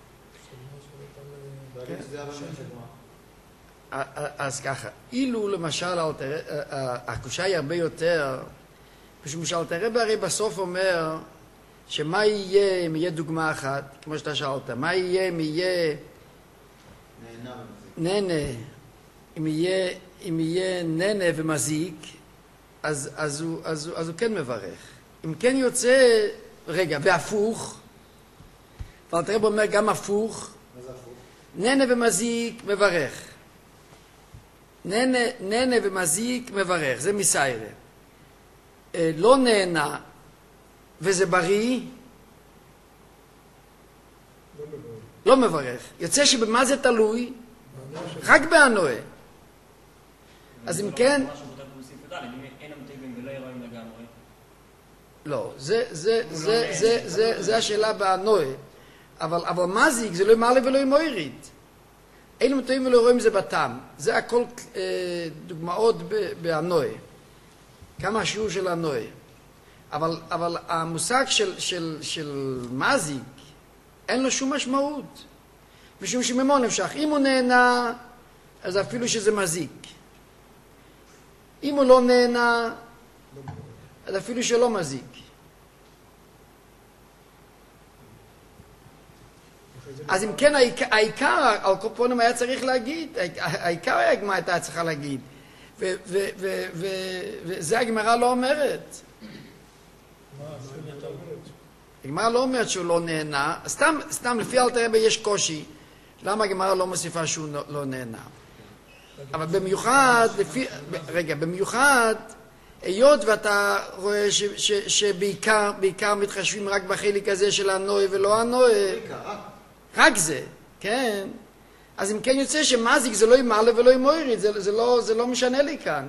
אז ככה, אילו למשל הקושה היא הרבה יותר, משום שאלתר רבי הרי בסוף אומר שמה יהיה אם יהיה דוגמה אחת, כמו שאתה שאלת, מה יהיה אם יהיה נהנה, אם יהיה, אם יהיה נהנה ומזיק, אז, אז, הוא, אז, הוא, אז הוא כן מברך. אם כן יוצא, רגע, והפוך, ואלתר רבי אומר גם הפוך, נהנה ומזיק מברך. נהנה, נהנה ומזיק מברך, זה מסיירה. אה, לא נהנה וזה בריא, לא מברך. לא מברך. יוצא שבמה זה תלוי? רק בהנועה. אז אם כן... לא, זה, זה, זה, זה, זה, זה השאלה בהנועה. אבל, אבל מזיק זה לא ימעלה ולא ימויריד. אילו מטועים ולא רואים זה בטעם. זה הכל אה, דוגמאות בהנועה. כמה השיעור של הנועה. אבל, אבל המושג של, של, של מזיק אין לו שום משמעות. משום שממון נמשך. אם הוא נהנה, אז אפילו שזה מזיק. אם הוא לא נהנה, אז אפילו שלא מזיק. אז אם כן, העיקר, על קופונים היה צריך להגיד, העיקר הגמרא הייתה צריכה להגיד, וזה הגמרא לא אומרת. הגמרא לא אומרת שהוא לא נהנה, סתם, סתם לפי אלתר רבי יש קושי, למה הגמרא לא מוסיפה שהוא לא נהנה. אבל במיוחד, לפי, רגע, במיוחד, היות ואתה רואה ש, ש, שבעיקר, בעיקר מתחשבים רק בחלק הזה של הנועה ולא הנועה, רק זה, כן. אז אם כן יוצא שמזיק זה לא ימעלה ולא ימויריד, זה, זה, לא, זה לא משנה לי כאן.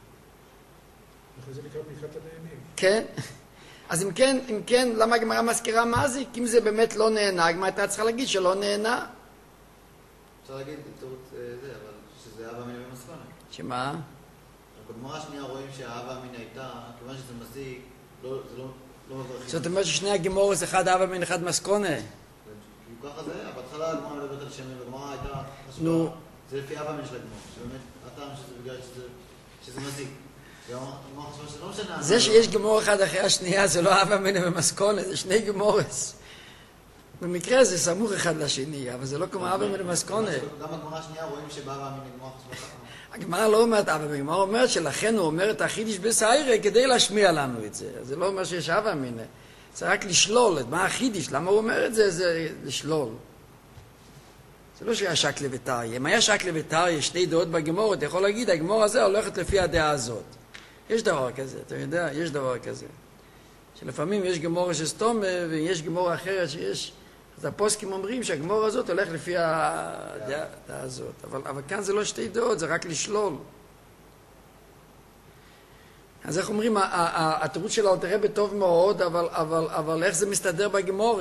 זה נקרא ברכת הנהנים. כן. אז אם כן, אם כן, למה הגמרא מזכירה מזיק? אם זה באמת לא נהנה, הגמרא הייתה צריכה להגיד שלא נהנה. אפשר להגיד בתירוץ זה, אבל שזה אהבה מיני במסכונה. שמה? בגמרא השנייה רואים שהאהבה מיני הייתה, כיוון שזה מזיק, לא, זה לא, לא מברכים. זאת אומרת ששני הגמורות, אחד אהבה מיני, אחד מסכונה. כאילו ככה זה היה, בהתחלה הגמרא מדברת על שמן, והגמרא הייתה נו. זה לפי אהבה מיני של הגמרא, שבאמת הטעם שזה בגלל שזה, שזה מזיק. והגמרא חשבה שזה לא משנה. זה שיש גמור אחד אחרי השנייה, זה לא אהבה מיני ומסכונה, זה שני גמורס. במקרה זה סמוך אחד לשני, אבל זה לא כמו אבא מלמסקונה. גם בגמרא השנייה רואים שבא ואמין לגמור חשבו ככה. הגמרא לא אומרת אבא, הגמרא אומרת שלכן הוא אומר את החידיש בסיירה כדי להשמיע לנו את זה. זה לא אומר שיש אבא מינה. זה רק לשלול, מה החידיש? למה הוא אומר את זה? זה לשלול. זה לא שהיה שקלה וטריה. אם היה שקלה וטריה, שתי דעות בגמור, אתה יכול להגיד, הגמור הזה הולכת לפי הדעה הזאת. יש דבר כזה, אתה יודע, יש דבר כזה. שלפעמים יש גמור שסתום, ויש גמור אחרת שיש... אז הפוסקים אומרים שהגמור הזאת הולך לפי הדעה הזאת. אבל, אבל כאן זה לא שתי דעות, זה רק לשלול. אז איך אומרים, התירוץ של אלתר רבי טוב מאוד, אבל, אבל, אבל איך זה מסתדר בגמור?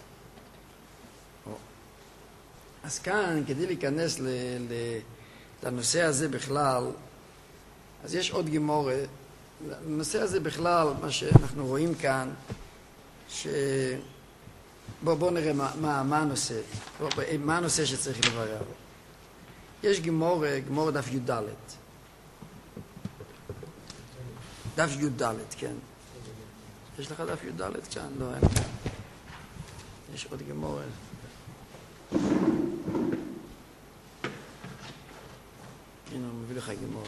אז כאן, כדי להיכנס ל, ל, לנושא הזה בכלל, אז יש עוד גמור. לנושא הזה בכלל, מה שאנחנו רואים כאן, ש... בואו בוא נראה מה, מה, מה הנושא, בוא, מה הנושא שצריך לברר. יש גמור, גמור דף י"ד. דף י"ד, כן. יש לך דף י"ד כאן? לא, אין כאן. יש עוד גמור. הנה, הוא מביא לך גמור.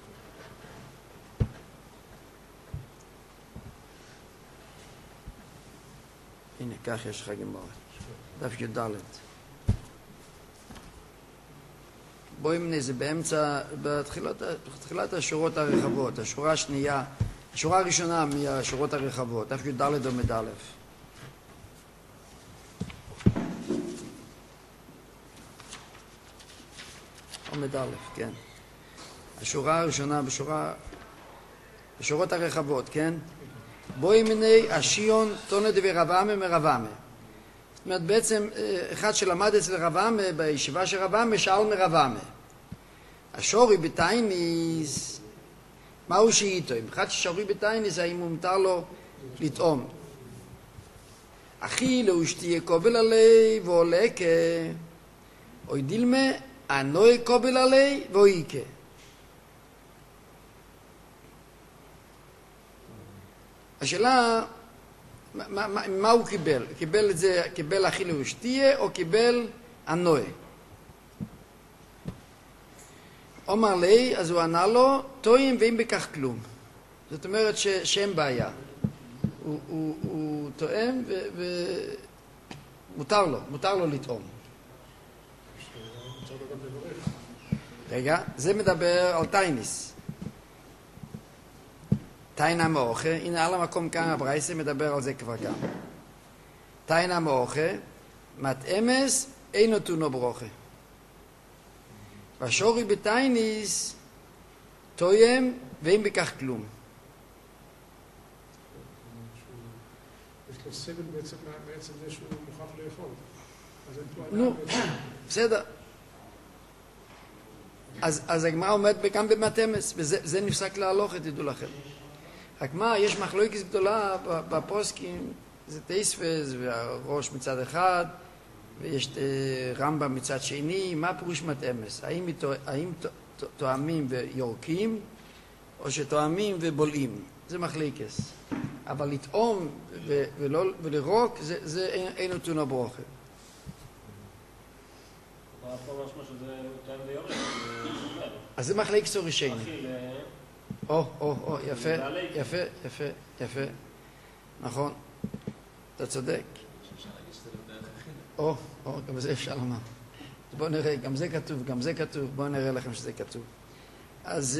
הנה, כך יש לך גמור. דף י"ד. בואי מנה, זה באמצע, בתחילת, בתחילת השורות הרחבות, השורה השנייה, השורה הראשונה מהשורות הרחבות, דף י"ד עמוד א'. עמוד א', כן. השורה הראשונה בשורה, בשורות הרחבות, כן? בואי מני השיון תונה דבי רבאמה מרבאמה. זאת אומרת, בעצם אחד שלמד אצל רבאמה, בישיבה של רבאמה, שאל מרבאמה. השורי בתייניס, מהו שאיתו? אחד ששורי בתייניס, האם הוא מותר לו לטעום? אחי לא אשתיה קובל עלי ועולקה, אוי דילמה, אנוי קובל עלי ואויקה. השאלה, מה, מה, מה הוא קיבל? קיבל את זה, קיבל אחי לא אשתיה או קיבל אנוי? אומר לי, אז הוא ענה לו, טועים ואין בכך כלום. זאת אומרת ש, שאין בעיה. הוא, הוא, הוא טועם ומותר לו, מותר לו לטעום. רגע, זה מדבר על טייניס. תיינה מאוכה, הנה על המקום כאן הברייסה מדבר על זה כבר גם. תיינה מאוכה, מת אמס, אינו תונו ברוכה. והשורי בתייניס, טויים ואין בכך כלום. יש לו סבל בעצם, בעצם זה שהוא מוכרח לאכול. אז אין פה נו, בסדר. אז, אז הגמרא עומד גם במת אמס, וזה נפסק להלוך, תדעו לכם. רק מה, יש מחלוקת גדולה בפוסקים, זה טייספס והראש מצד אחד, ויש רמב"ם מצד שני, מה פירוש מת אמס? האם, האם תואמים ויורקים, או שתואמים ובולעים? זה מחלוקת. אבל לטעום ולא, ולרוק, זה, זה אין, אין נתון ברוכה. אז זה מחלוקת ראשונה. או, או, או, יפה, יפה, יפה, יפה. נכון, אתה צודק. או, או, גם זה אפשר לומר. בואו נראה, גם זה כתוב, גם זה כתוב, בואו נראה לכם שזה כתוב. אז,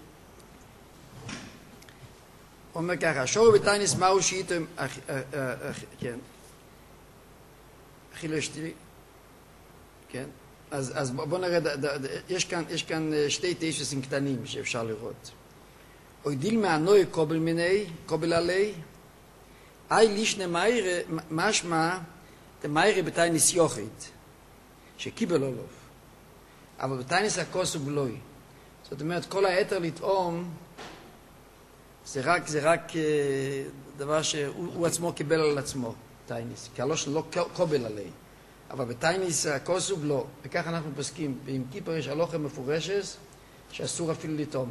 אומר ככה, שורי בתייניס מהו שאיתו, כן, אחי לא אשתי, כן, אז בואו נראה, יש כאן שתי טייספסים קטנים שאפשר לראות. אוי דיל מענוי קובל מיני, קובל עלי, אי לישנה מיירה, משמע, מיירה בתייניס יוחית, שקיבל עולוב, אבל בתייניס הכוס הוא בלוי. זאת אומרת, כל היתר לטעום, זה רק, זה רק דבר שהוא עצמו קיבל על עצמו, תייניס, כי הלא שלא קובל עלי. אבל בתייניס הכוס הוא בלו, וכך אנחנו פוסקים, ועם כיפר יש הלוכה מפורשת, שאסור אפילו לטעום.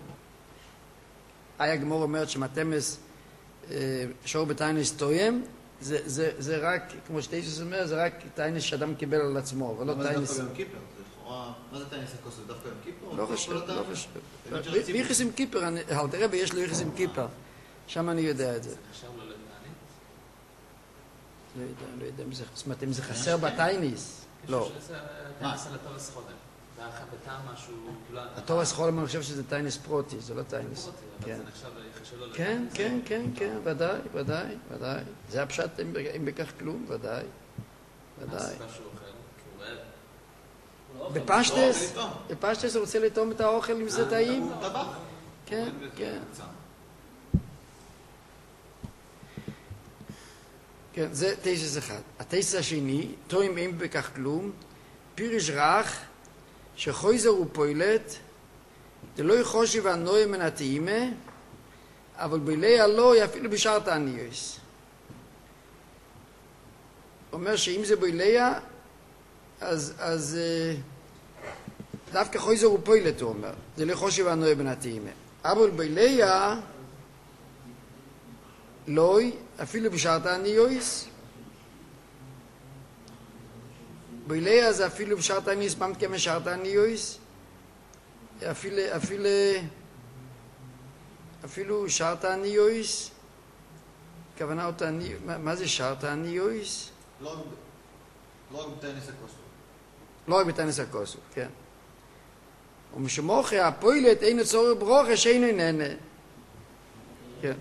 היה גמור אומרת שמתמס שור בתייניס טויים, זה, זה, זה רק, כמו שטייסוס אומר, זה רק טיינס שאדם קיבל על עצמו, ולא אבל זה טיינס... דווקא ביום כיפר, זה לכאורה... מה זה טיינס הכוס? זה דווקא ביום כיפר? לא חשוב, לא חשוב. תגיד שרציתי- ביחס עם כיפר, אלתר רבי יש לו יחס עם כיפר. שם אני יודע את זה. זה נחשב לו לתענית? לא יודע, לא יודע אם זה... זאת אומרת, אם זה חסר בטייניס. לא. זה טיינס על התורס חולם. בטעם משהו... התורס חולם, אני חושב שזה טיינס פרוטי, זה לא טיינס. אבל כן. זה נחשב יחשב לו כן, לתענית. כן, כן, כן, ודאי, ודאי, ודאי. זה הפשט, אם בכך כלום, ודאי. מה ודאי. הסיבה שהוא אוכל? כי הוא רעב. בפשטס, בפשטס הוא רוצה לטעום את האוכל אם זה טעים. הוא טבח. כן, כן. כן, זה תייסס אחד. התייסס השני, טועים אין בכך כלום, פירש רך, שחויזר הוא פוילת, דלא יחושב הנוי מן התאימה, אבל בילי הלוי אפילו בשאר תעניוס. הוא אומר שאם זה ביליה, אז, אז דווקא חויזר הוא פוילת, הוא אומר. דלא יחושב הנוי מן התאימה. אבל ביליה, לוי, אפילו בשאר תעניוס, ביליה זה אפילו בשאר תעניוס, פעם כמה שער תעניוס, אפילו, אפילו, אפילו שער תעניוס, כוונה אותה, מה, מה זה שער תעניוס? לא רק בטיינס הכוס. לא רק בטיינס הכוס, כן. ומשמוכי הפוילת אין צורך ברוכה שאינו נהנה. כן.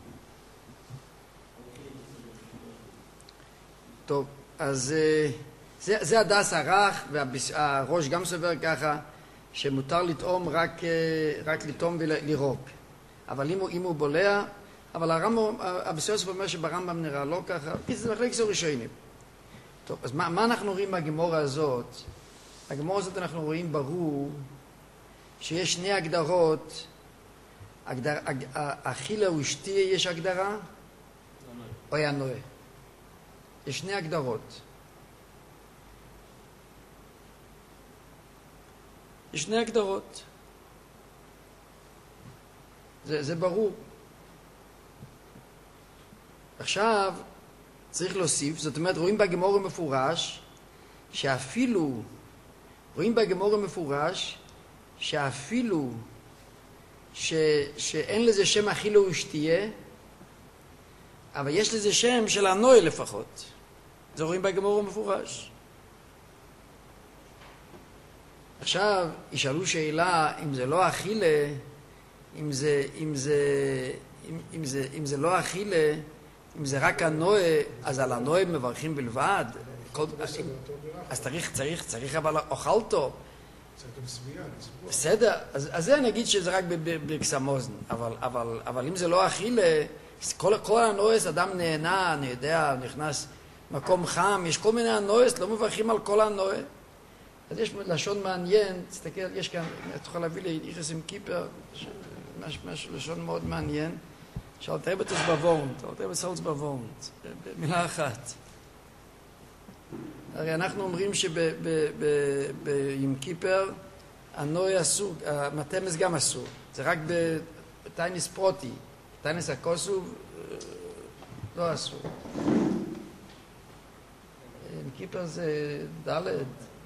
טוב, אז זה, זה הדס הרך, והראש גם סובר ככה, שמותר לטעום רק, רק לטעום ולירוק. אבל אם הוא, אם הוא בולע, אבל הרמב"ם, הבסיוס אומר שברמב"ם נראה לא ככה, כי זה מחלק זו ראשונים. טוב, אז מה, מה אנחנו רואים מהגמורה הזאת? הגמורה הזאת אנחנו רואים ברור שיש שני הגדרות, הגדר, אכילה ושתייה יש הגדרה, או ינועה. יש שני הגדרות. יש שני הגדרות. זה, זה ברור. עכשיו, צריך להוסיף, זאת אומרת, רואים בגמור מפורש, שאפילו, רואים בגמור מפורש, שאפילו, ש, שאין לזה שם אכילה ושתייה, אבל יש לזה שם של הנוי לפחות. זה רואים בגמור מפורש. עכשיו, ישאלו שאלה, אם זה לא אכילה, אם זה, אם זה, אם, אם זה, אם זה לא אכילה, אם זה רק הנוי, אז על הנוי מברכים בלבד. כל, אז צריך, צריך, צריך אבל אוכלתו. צריך גם סבייה, לסבוע. בסדר, אז, אז זה נגיד שזה רק בקסמוזן, אבל, אבל, אבל אם זה לא אכילה, כל, כל הנויס, אדם נהנה, אני יודע, נכנס מקום חם, יש כל מיני הנויס, לא מברכים על כל הנוי. אז יש לשון מעניין, תסתכל, יש כאן, תוכל להביא לי יחס עם קיפר, משהו לשון מאוד מעניין, שאלתר בתוס בוורנט, אלתר בסולץ בוורנט, במילה אחת. הרי אנחנו אומרים שעם קיפר, הנוי אסור, המתמס גם אסור, זה רק בטיינס פרוטי. טיינס הכוסו לא אסור. עם קיפר זה דלת.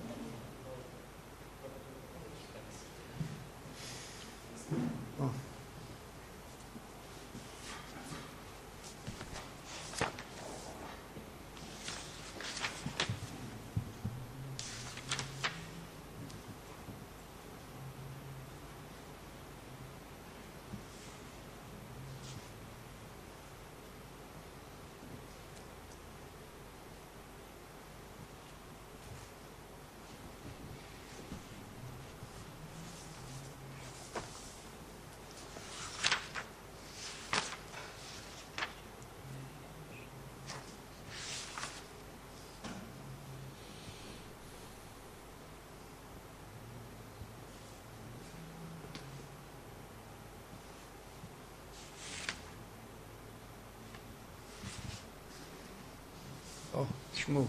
תשמעו,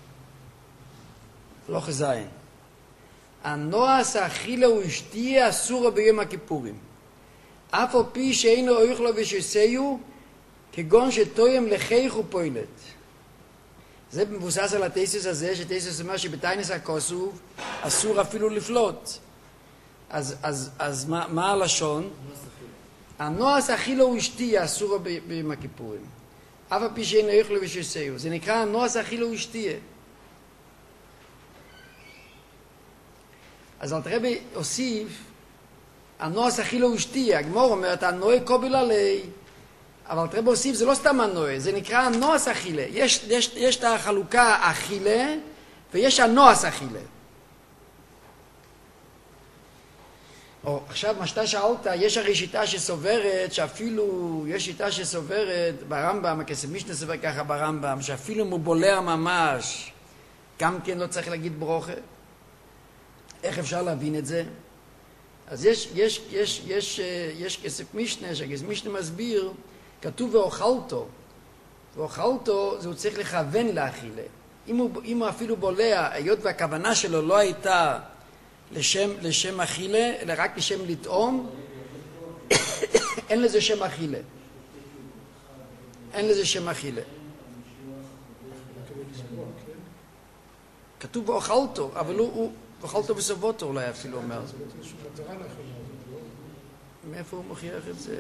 לא חזיין. הנועס האכילה ושתייה אסורה ביום הכיפורים. אף על פי שאינו אוכלה ושסהו, כגון שתוים לחייך ופוילת. זה מבוסס על התייסס הזה, שתייסס אומר שבתיינס הכוסוב אסור אפילו לפלוט. אז, אז, אז מה, מה הלשון? הנועס אכילו הוא אשתי אסור ביום הכיפורים. אף על פי שאין יאכלו ושיסהו. זה נקרא הנועס אכילו הוא אשתי. אז אל תראה הוסיף, הנועס אכילו הוא אשתי. הגמור אומרת, הנועי קוביל עלי. אבל תראה בהוסיף, זה לא סתם הנועי, זה נקרא הנועס אכילה. יש, יש, יש את החלוקה אכילה, ויש הנועס אכילה. או, עכשיו, מה שאתה שאלת, יש הרי שיטה שסוברת, שאפילו, יש שיטה שסוברת, ברמב"ם, הכסף משנה סובר ככה ברמב"ם, שאפילו אם הוא בולע ממש, גם כן לא צריך להגיד ברוכה. איך אפשר להבין את זה? אז יש, יש, יש, יש, יש כסף משנה, שהכסף משנה מסביר, כתוב ואוכלתו. ואוכלתו, זה הוא צריך לכוון לאכילה. אם הוא, אם הוא אפילו בולע, היות והכוונה שלו לא הייתה לשם, לשם אכילה, אלא רק לשם לטעום, אין לזה שם אכילה. אין לזה שם אכילה. כתוב ואוכלתו, אבל הוא, הוא ואוכלתו וסבותו אולי אפילו אומר. מאיפה הוא מוכיח את זה?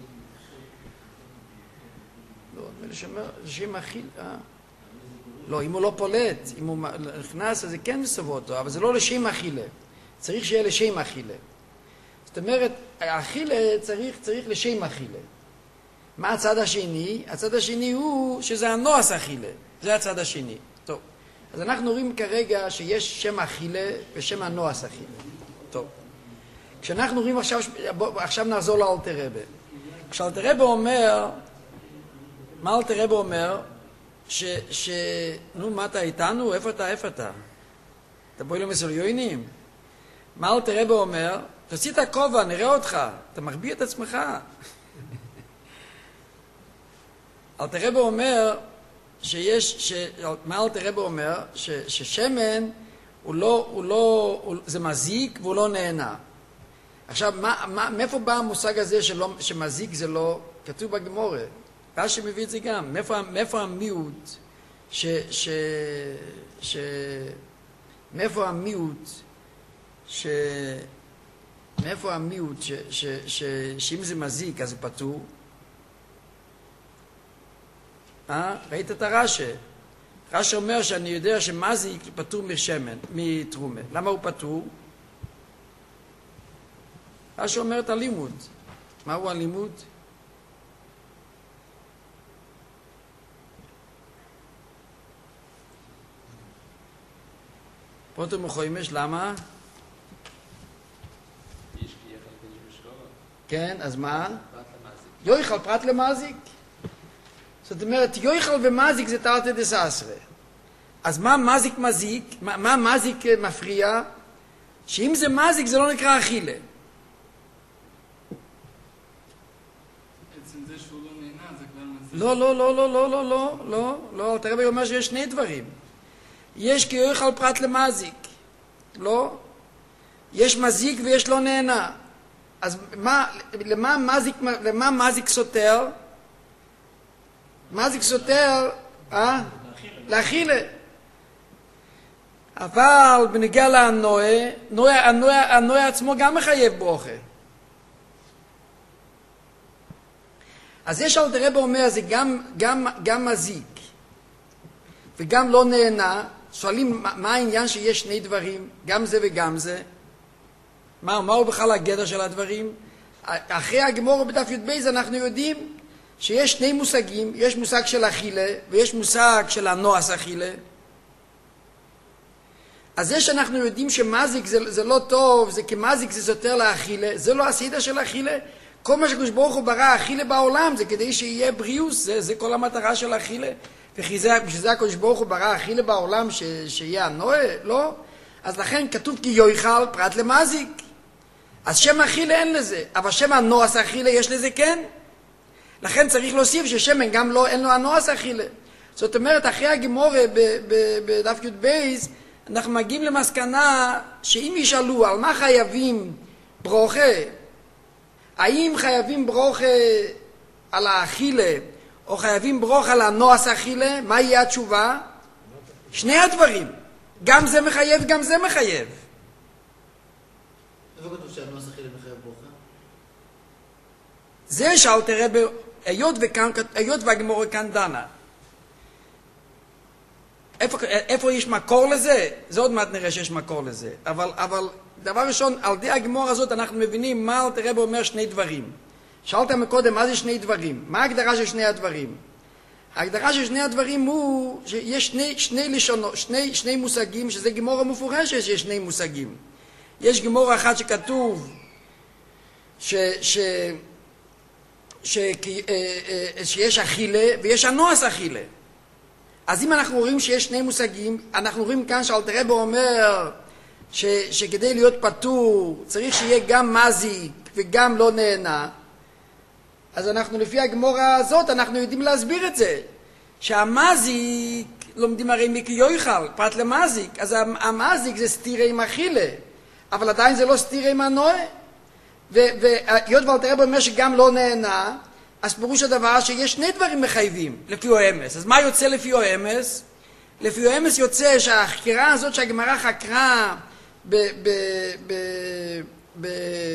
לא, זה שם אכילה. לא, אם הוא לא פולט, אם הוא נכנס, אז זה כן מסבותו, אבל זה לא לשם אכילה. צריך שיהיה לשם אכילה. זאת אומרת, האכילה צריך, צריך לשם אכילה. מה הצד השני? הצד השני הוא שזה הנועס אכילה. זה הצד השני. טוב. אז אנחנו רואים כרגע שיש שם אכילה ושם הנועס אכילה. טוב. כשאנחנו רואים עכשיו, עכשיו נחזור לאלתר רבי. כשאלתר רבי אומר, מה אלתר רבי אומר? ש, ש... נו, מה אתה איתנו? איפה אתה? איפה אתה? אתה בואי למסוליונים? מה אלתר רבי אומר? תוציא את הכובע, נראה אותך. אתה מחביא את עצמך. אלתר רבי אומר שיש, ש... מה אלתר רבי אומר? ש... ששמן הוא לא, הוא לא, הוא... זה מזיק והוא לא נהנה. עכשיו, מה, מה, מאיפה בא המושג הזה שלא, שמזיק זה לא, כתוב בגמורה. רש"י מביא את זה גם. מאיפה, מאיפה המיעוט ש... ש... ש... מאיפה המיעוט ש... מאיפה המיעוט ש... ש... ש... שאם זה מזיק אז זה פטור? אה? ראית את הרש"י? רש"י אומר שאני יודע שמזיק פטור משמן, מתרומה. למה הוא פטור? רש"י אומר את הלימוד. מהו הלימוד? פוטר מחוימש, למה? כן, אז מה? יויכל פרט למזיק. זאת אומרת, יויכל ומזיק זה תרתי דסעשרה. אז מה מזיק מזיק? מה, מה מזיק מפריע? שאם זה מזיק זה לא נקרא אכילה. בעצם זה שהוא לא נהנה זה כבר מזיק. לא, לא, לא, לא, לא, לא, לא, לא, לא, אלתר רבי אומר שיש שני דברים. יש כי יויכל פרט למזיק. לא. יש מזיק ויש לא נהנה. אז מה, למה מזיק, למה מזיק סותר? מזיק סותר, אה? לאכילה. אבל בנגיע לנועה, נועה, הנועה, הנועה עצמו גם מחייב ברוכה. אז יש אלתר רבי אומר, זה גם, גם, גם מזיק וגם לא נהנה. שואלים מה, מה העניין שיש שני דברים, גם זה וגם זה. מה, מהו בכלל הגדר של הדברים? אחרי הגמור בדף י"ב אנחנו יודעים שיש שני מושגים, יש מושג של אכילה ויש מושג של הנועס אכילה. אז זה שאנחנו יודעים שמזיק זה, זה לא טוב, זה כמזיק זה סותר לאכילה, זה לא הסידה של אכילה. כל מה שקדוש ברוך הוא ברא אכילה בעולם זה כדי שיהיה בריאוס, זה, זה כל המטרה של אכילה. וכי זה, בשביל זה הקדוש ברוך הוא ברא אכילה בעולם ש, שיהיה הנועה? לא. אז לכן כתוב כי יויכל פרט למזיק. אז שם אכילה אין לזה, אבל שם הנועס אכילה יש לזה כן. לכן צריך להוסיף ששמן גם לא, אין לו הנועס אכילה. זאת אומרת, אחרי הגמורה בדף י"ב, אנחנו מגיעים למסקנה שאם ישאלו על מה חייבים ברוכה, האם חייבים ברוכה על האכילה, או חייבים ברוכה לנועס אכילה, מה יהיה התשובה? שני הדברים. גם זה מחייב, גם זה מחייב. איפה כתוב שהנועס אכילה מחייב ברוכה? זה שאל תראה, היות וכאן, היות והגמורה כאן דנה. איפה, איפה יש מקור לזה? זה עוד מעט נראה שיש מקור לזה. אבל, אבל דבר ראשון, על די הגמורה הזאת אנחנו מבינים מה אל תראה אומר שני דברים. שאלת מקודם, מה זה שני דברים? מה ההגדרה של שני הדברים? ההגדרה של שני הדברים הוא שיש שני, שני לשונות, שני, שני מושגים, שזה גמורה מפורשת שיש שני מושגים. יש גמורה אחת שכתוב ש, ש, ש, שיש אכילה ויש הנועס אכילה. אז אם אנחנו רואים שיש שני מושגים, אנחנו רואים כאן שאל תראה אומר ש, שכדי להיות פטור צריך שיהיה גם מזיק וגם לא נהנה. אז אנחנו לפי הגמורה הזאת אנחנו יודעים להסביר את זה, שהמזיק לומדים הרי מיקי יויכל פרט למזיק, אז המזיק זה סתירה עם אכילה, אבל עדיין זה לא סתירה עם הנועה. והיות ואל תראה אומר שגם לא נהנה, אז פירוש הדבר שיש שני דברים מחייבים לפי האמס. אז מה יוצא לפי האמס? לפי האמס יוצא שהחקירה הזאת שהגמרא חקרה ב... ב... ב... ב...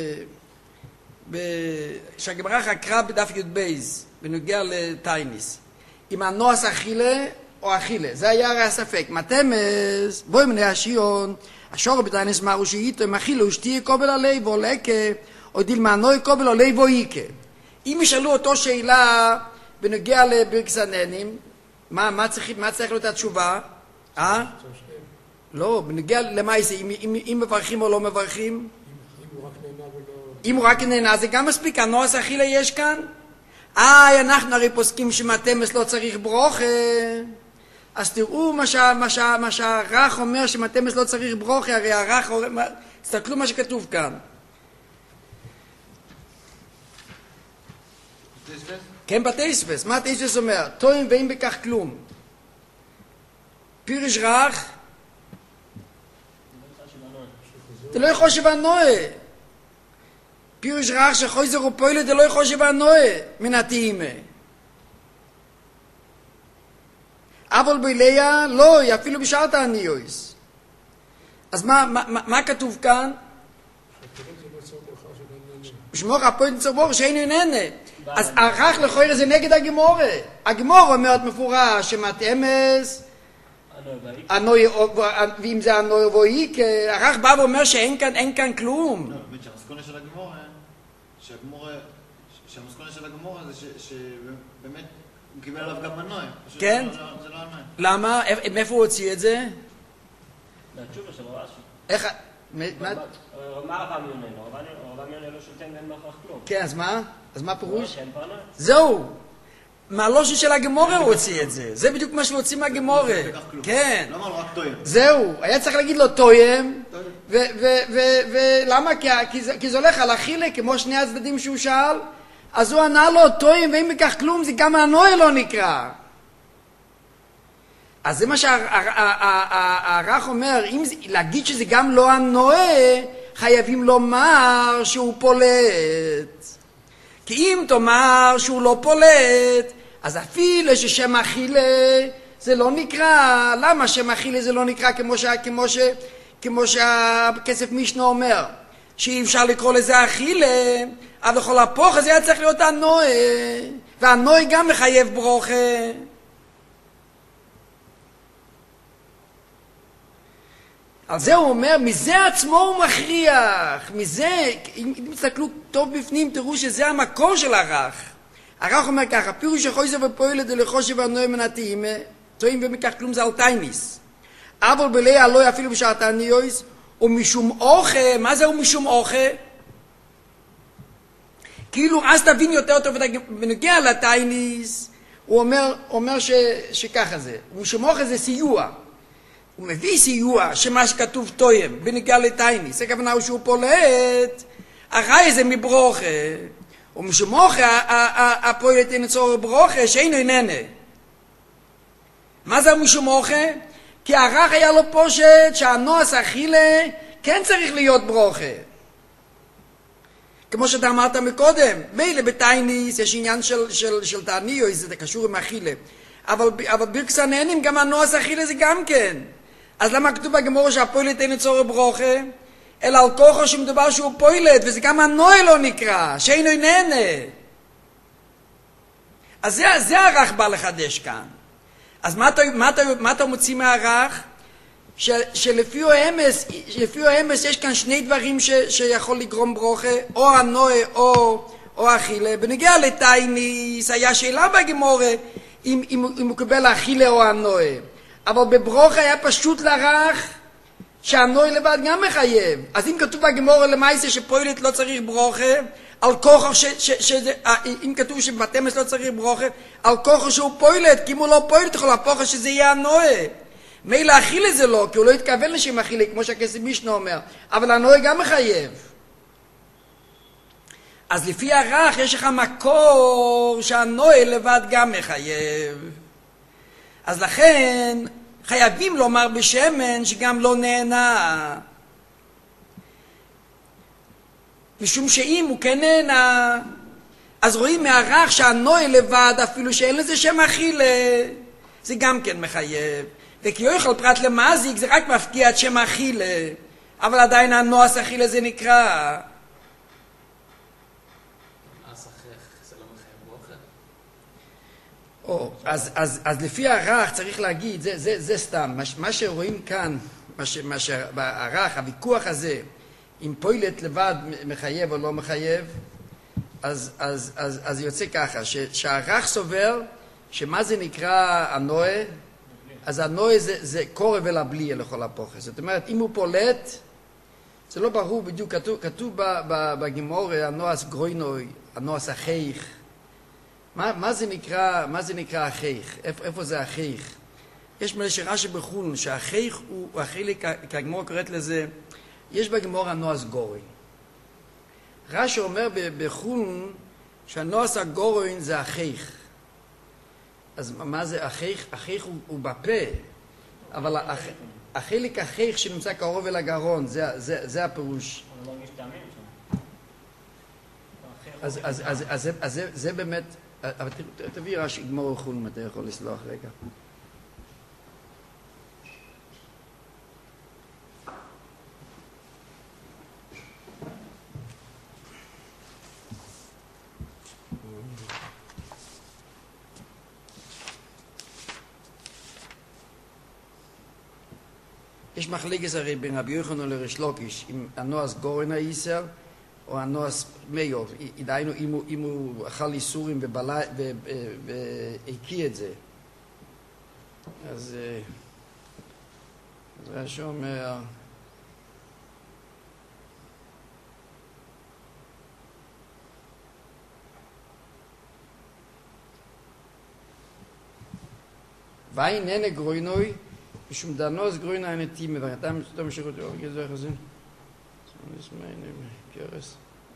שהגמרא חקרה בדף י' בייז בנוגע לטייניס עם הנועס אכילה או אכילה, זה היה הרי הספק. מתמס בואי מני השיון השור בטייניס מרו שאיתו עם אכילה ושתהיה קובל עלי ועולקה או דילמה נוי קובל עלי ואיקה. אם ישאלו אותו שאלה בנוגע לברקסננים, מה, מה צריך, מה צריך להיות התשובה? אה? לא, בנוגע למה זה, אם, אם, אם מברכים או לא מברכים? אם הוא רק נהנה זה גם מספיק. הנועס אכילה יש כאן? איי, אנחנו הרי פוסקים שמתמס לא צריך ברוכה. אז תראו מה, שה, מה, שה, מה שהרח אומר שמתמס לא צריך ברוכה. הרי הרח, תסתכלו מה שכתוב כאן. כן, בתייספס. מה התייספס אומר? טועים ואין בכך כלום. פירש רך זה לא יכול שבע נועה. פירוש רך שחויזר ופוילת זה לא יכול שבע נועה מן התאימה. אבל ביליה לא, אפילו בשאר תעניויס. אז מה, מה, מה כתוב כאן? שמור הפוילת צבור שאינו נהנה. אז הרך לכויר זה נגד הגמורה. הגמורה אומרת מפורש שמתאמס הנוי, ואם זה הנוי ואיק, הרך בא ואומר שאין כאן, אין כאן כלום. לא, באמת שהמסכונה של הגמורה, שהגמורה, שהמסכונה של הגמורה זה שבאמת הוא קיבל עליו גם מנוי. כן? זה לא הנוי. למה? מאיפה הוא הוציא את זה? מהתשובה של רש"י. איך? מה? מה רבם יוננו? רבם יוננו לא שותן ואין בהכרח כלום. כן, אז מה? אז מה פירוש? שאין פרנוי. זהו. מהלושן של הגמורה הוא הוציא את זה. זה בדיוק מה שהוציא מהגמורה. כן. לא אמר לו רק טויים. זהו. היה צריך להגיד לו טויים. ולמה? כי זה הולך על אכילה, כמו שני הצדדים שהוא שאל. אז הוא ענה לו טויים, ואם בכך כלום, זה גם הנועה לא נקרא. אז זה מה שהרח אומר, להגיד שזה גם לא הנועה, חייבים לומר שהוא פולט. כי אם תאמר שהוא לא פולט, אז אפילו ששם אכילה זה לא נקרא. למה שם אכילה זה לא נקרא כמו, ש, כמו, ש, כמו שהכסף משנה אומר? שאי אפשר לקרוא לזה אכילה, אבל לכל הפוך הזה היה צריך להיות הנועה. והנועה גם מחייב ברוכה. על זה הוא אומר, מזה עצמו הוא מכריח, מזה, אם תסתכלו טוב בפנים, תראו שזה המקור של הרך. הרך אומר ככה, פירוש שחויזר ופועלת דלחושב הנועה מן התאימה, טועים ומכך כלום זה על טייניס. אבל בליה לא אפילו בשאר תעניויס, ומשום אוכה, מה זה הוא משום אוכה? כאילו, אז תבין יותר טוב, ונגיע לטייניס, הוא אומר, אומר ש, שככה זה, ומשום אוכה זה סיוע. הוא מביא סיוע שמה שכתוב טויים בנגיע לטייניס, הכוונה הוא שהוא פולט, אחרי זה מברוכה, ומשמוכה הפועלת אין צור ברוכה שאינו איננה. מה זה משמוכה? כי הרך היה לו פושט שהנועס אכילה כן צריך להיות ברוכה. כמו שאתה אמרת מקודם, מילא בתייניס יש עניין של, של, של תעניו, זה קשור עם אכילה. אבל, אבל בירקס הנהנים, גם הנועס אכילה זה גם כן. אז למה כתוב בגמור שהפוילת אין צורך ברוכה? אלא על כוחו שמדובר שהוא פוילת, וזה גם הנועל לא נקרא, שאינו נהנה. אז זה, זה הרח בא לחדש כאן. אז מה אתה, מה אתה, מה אתה מוציא מהרח? ש, שלפי האמס, לפי האמס יש כאן שני דברים ש, שיכול לגרום ברוכה, או הנועה או, או אכילה. בנגיע לתייניס היה שאלה בגמורה, אם, אם, אם הוא קבל האכילה או הנועה. אבל בברוכה היה פשוט לרח, שהנועה לבד גם מחייב. אז אם כתוב בגמורה למעשה שפוילת לא צריך ברוכה, על כוחו ש... ש, ש אם כתוב שבתמס לא צריך ברוכה, על כוחו שהוא פוילת, כי אם הוא לא פוילת יכול להפוך שזה יהיה הנועה. מילא אכילה זה לא, כי הוא לא התכוון לשם אכילה, כמו שהכסף מישנה אומר, אבל הנועה גם מחייב. אז לפי הרח יש לך מקור שהנועה לבד גם מחייב. אז לכן חייבים לומר בשמן שגם לא נהנה. משום שאם הוא כן נהנה, אז רואים מהרח שהנועה לבד, אפילו שאין לזה שם אכילה, זה גם כן מחייב. וכי יוכל פרט למזיק זה רק מפקיע את שם אכילה, אבל עדיין הנועס אכילה זה נקרא. או, אז, אז, אז לפי הרח צריך להגיד, זה, זה, זה סתם, מה, מה שרואים כאן, מה ש, מה שהרח, הוויכוח הזה, אם פוילת לבד מחייב או לא מחייב, אז, אז, אז, אז יוצא ככה, ש, שהרח סובר, שמה זה נקרא הנועה, אז הנועה זה, זה קורב אל הבלי לכל הפוחס. זאת אומרת, אם הוא פולט, זה לא ברור בדיוק, כתוב, כתוב בגמור, הנועס גרוינוי, הנועס החייך. מה, מה זה נקרא, מה זה נקרא החייך? איפה, איפה זה החייך? יש מלא שרש"י בחולן, שהחייך הוא, הוא החלק, כגמור קוראת לזה, יש בגמור הנועס גורוי. רש"י אומר בחולן, שהנועס הגורוי זה החייך. אז מה זה החייך? החייך הוא, הוא בפה, אבל הח, החלק החייך שנמצא קרוב אל הגרון, זה, זה, זה הפירוש. הוא לא משתעמם שם. אז, אז, אז, אז, אז זה, זה באמת, אבל תביא רש"י גמור חולן, אתה יכול לסלוח רגע. יש מחלקת הרי בין רבי יוחנן לריש לוקיש, אם הנועס גורן האיסר או הנועס מיוב, דהיינו אם, אם הוא אכל איסורים והקיא את זה. אז, אז רש"י אומר, ואין אין גרוינוי, משום דנוס גרוינה הנתימה, ואתם תמשיכו אותי, אורגי זה חזין. זה נשמעינים, קרס.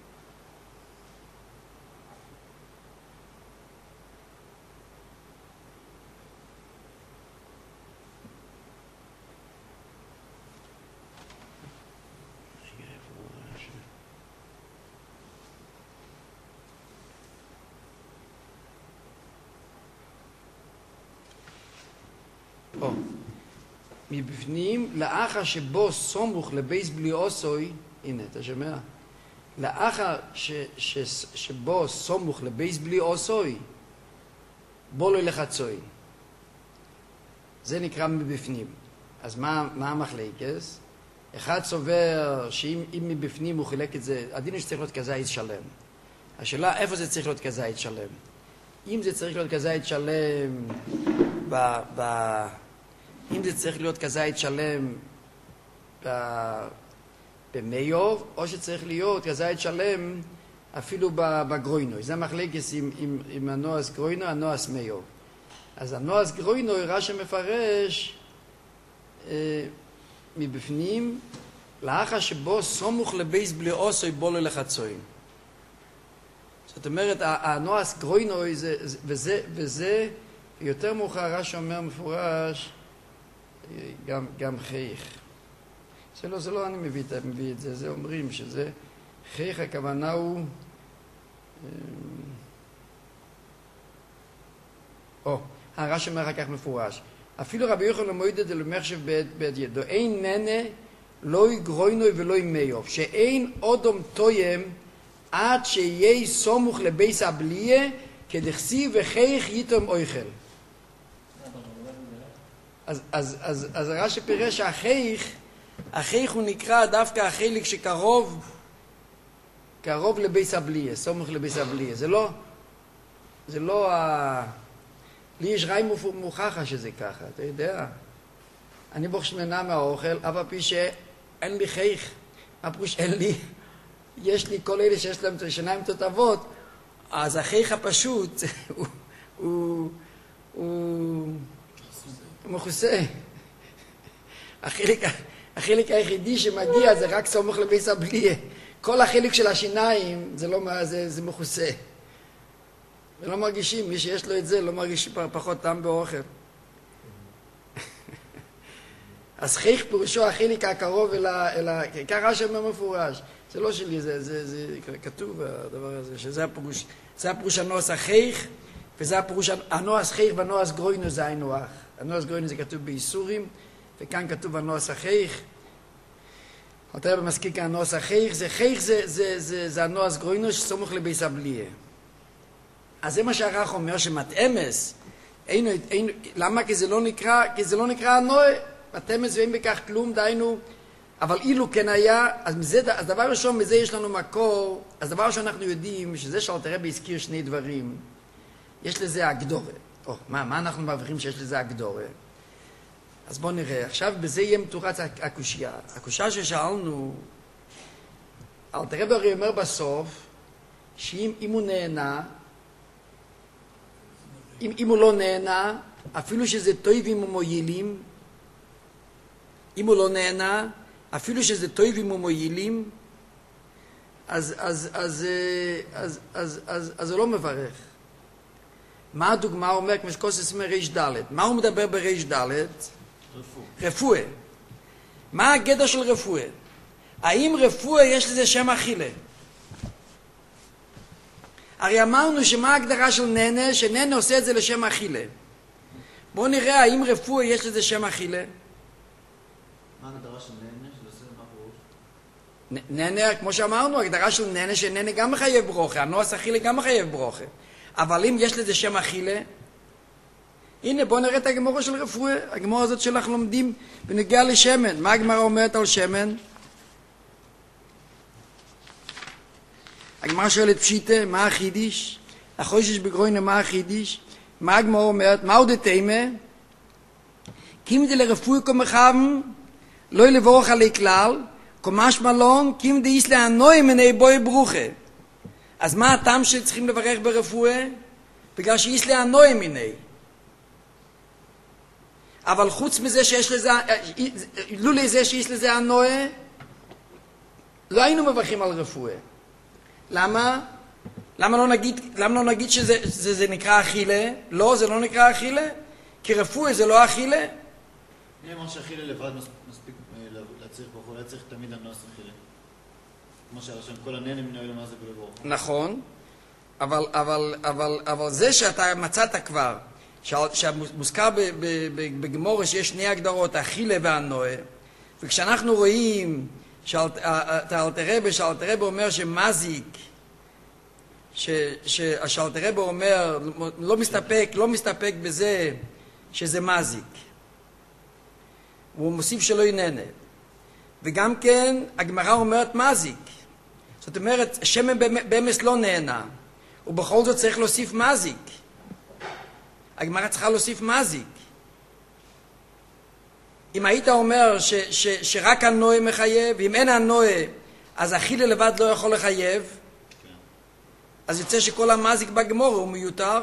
או. מבפנים, לאחר שבו סומוך לבייס בלי אוסוי, הנה, אתה שומע? לאחר ש, ש, שבו סומוך לבייס בלי אוסוי, בו לא לחצוי. זה נקרא מבפנים. אז מה, מה המחלקס? אחד סובר שאם מבפנים הוא חילק את זה, הדין שצריך להיות כזית שלם. השאלה איפה זה צריך להיות כזית שלם? אם זה צריך להיות כזית שלם ב... ב אם זה צריך להיות כזית שלם במיוב, או שצריך להיות כזית שלם אפילו בגרוינוי. זה מחלקס עם, עם, עם הנועס גרוינוי, הנועס מיוב. אז הנועס גרוינוי, רש"י מפרש אה, מבפנים, לאחר שבו סומוך לבייס בלי אוסוי בו לא לחצוי. זאת אומרת, הנועס גרוינוי, זה, וזה, וזה, יותר מאוחר רש"י אומר מפורש, גם, גם חייך. זה לא, זה לא אני מביא, מביא את זה, זה אומרים שזה, חייך הכוונה הוא... או, הרש"י אומר אחר כך מפורש. אפילו רבי יוחנן למועידא דלמחשב בית ידו. אין ננה, לא יגרוינוי ולא ימיוב. שאין אודום תוים עד שיהיה סומוך לבייס הבליה, כדכסיב וחייך יתום אויכל. אז, אז, אז, אז הרש"י פירש שהחייך, החייך הוא נקרא דווקא החלק שקרוב, קרוב לבייס הבליה, סומוך לבייס הבליה. זה לא, זה לא ה... לי יש ראי מוכחה שזה ככה, אתה יודע. אני ברוך שמנה מהאוכל, אבל פי שאין לי חייך. מה פירוש אין לי? יש לי כל אלה שיש להם שיניים תותבות, אז החייך הפשוט הוא, הוא, הוא מכוסה. החלק, החלק היחידי שמגיע זה רק סמוך לבייס הבליה. כל החלק של השיניים זה, לא, זה, זה מכוסה. ולא מרגישים, מי שיש לו את זה לא מרגיש פחות טעם באוכל. אז חייך פירושו החלק הקרוב אל ה... אל ה... ככה שאומר מפורש. זה לא שלי, זה, זה, זה כתוב הדבר הזה, שזה הפירוש, זה הפירוש הנועס החייך, וזה הפירוש הנועס חייך והנועס גרוינו זה היינו אח. הנועס גרוינו זה כתוב באיסורים, וכאן כתוב הנועס החייך. אתה במזכיר כאן הנועס החייך, זה חייך זה, זה, זה, זה הנועס גרוינו שסמוך לבייס הבליה. אז זה מה שהרח אומר, שמתאמס, אין, אין, למה? כי זה לא נקרא, כי זה לא נקרא הנועה, מתאמס ואין בכך כלום, דיינו, אבל אילו כן היה, אז, מזה, אז דבר ראשון, מזה יש לנו מקור, אז דבר ראשון אנחנו יודעים, שזה שאלתר רבי הזכיר שני דברים, יש לזה הגדורה. או, מה, מה אנחנו מעבירים שיש לזה הגדורה? אז בואו נראה, עכשיו בזה יהיה מתורץ הקושייה. הקושייה ששאלנו, אלתר רבי הרי אומר בסוף, שאם אם הוא נהנה, אם, אם הוא לא נהנה, אפילו שזה טויבים ומועילים, אם הוא לא נהנה, אפילו שזה טויבים ומועילים, אז, אז, אז, אז, אז, אז, אז הוא לא מברך. מה הדוגמה אומר, כמו שקוסס אומר ריש דלת? מה הוא מדבר בריש דלת? רפואה. רפואה. מה הגדר של רפואה? האם רפואה יש לזה שם אכילה? הרי אמרנו שמה ההגדרה של ננה, שננה עושה את זה לשם אכילה. בואו נראה האם רפואה יש לזה שם אכילה. מה ההגדרה של ננה? שזה עושה מה פירוש? ננה, כמו שאמרנו, הגדרה של ננה, שננה גם מחייב ברוכה, הנועס אכילה גם מחייב ברוכה. אבל אם יש לזה שם אכילה, הנה בואו נראה את הגמורה של רפואה, הגמורה הזאת שאנחנו לומדים בנוגע לשמן. מה הגמרה אומרת על שמן? הגמרא שואלת פשיטה, מה החידיש? החושש בגרוינה, מה החידיש? מה הגמרא אומרת? מה עוד תימה? קימדי לרפואי כמחם, לא לבורך עלי כלל, כמש מלון, קימדי יש להנוי מני בוי ברוכה. אז מה הטעם שצריכים לברך ברפואה? בגלל שיש להנוי מני. אבל חוץ מזה שיש לזה, לא לזה שיש לזה הנוי, לא היינו מברכים על רפואה. למה? למה לא נגיד, למה לא נגיד שזה זה, זה נקרא אכילה? לא, זה לא נקרא אכילה. כי רפואה זה לא אכילה. אני אמר שאכילה לבד מספיק להצליח ברוך, לא צריך תמיד הנועס אכילה. כמו שהרשם, כל הנהנה מן האלה מה זה בלבורך. נכון, אבל, אבל, אבל, אבל זה שאתה מצאת כבר, שמוזכר בגמורה שיש שני הגדרות, האכילה והנועה, וכשאנחנו רואים שהאלתר רבי, שהאלתר רבי אומר שמזיק, שהאלתר רבי אומר, לא מסתפק, לא מסתפק בזה שזה מזיק. הוא מוסיף שלא יננה. וגם כן, הגמרא אומרת מזיק. זאת אומרת, שמן באמס לא נהנה, ובכל זאת צריך להוסיף מזיק. הגמרא צריכה להוסיף מזיק. אם היית אומר ש, ש, שרק הנועה מחייב, ואם אין הנועה, אז אכילה לבד לא יכול לחייב, כן. אז יוצא שכל המזיק בגמור הוא מיותר.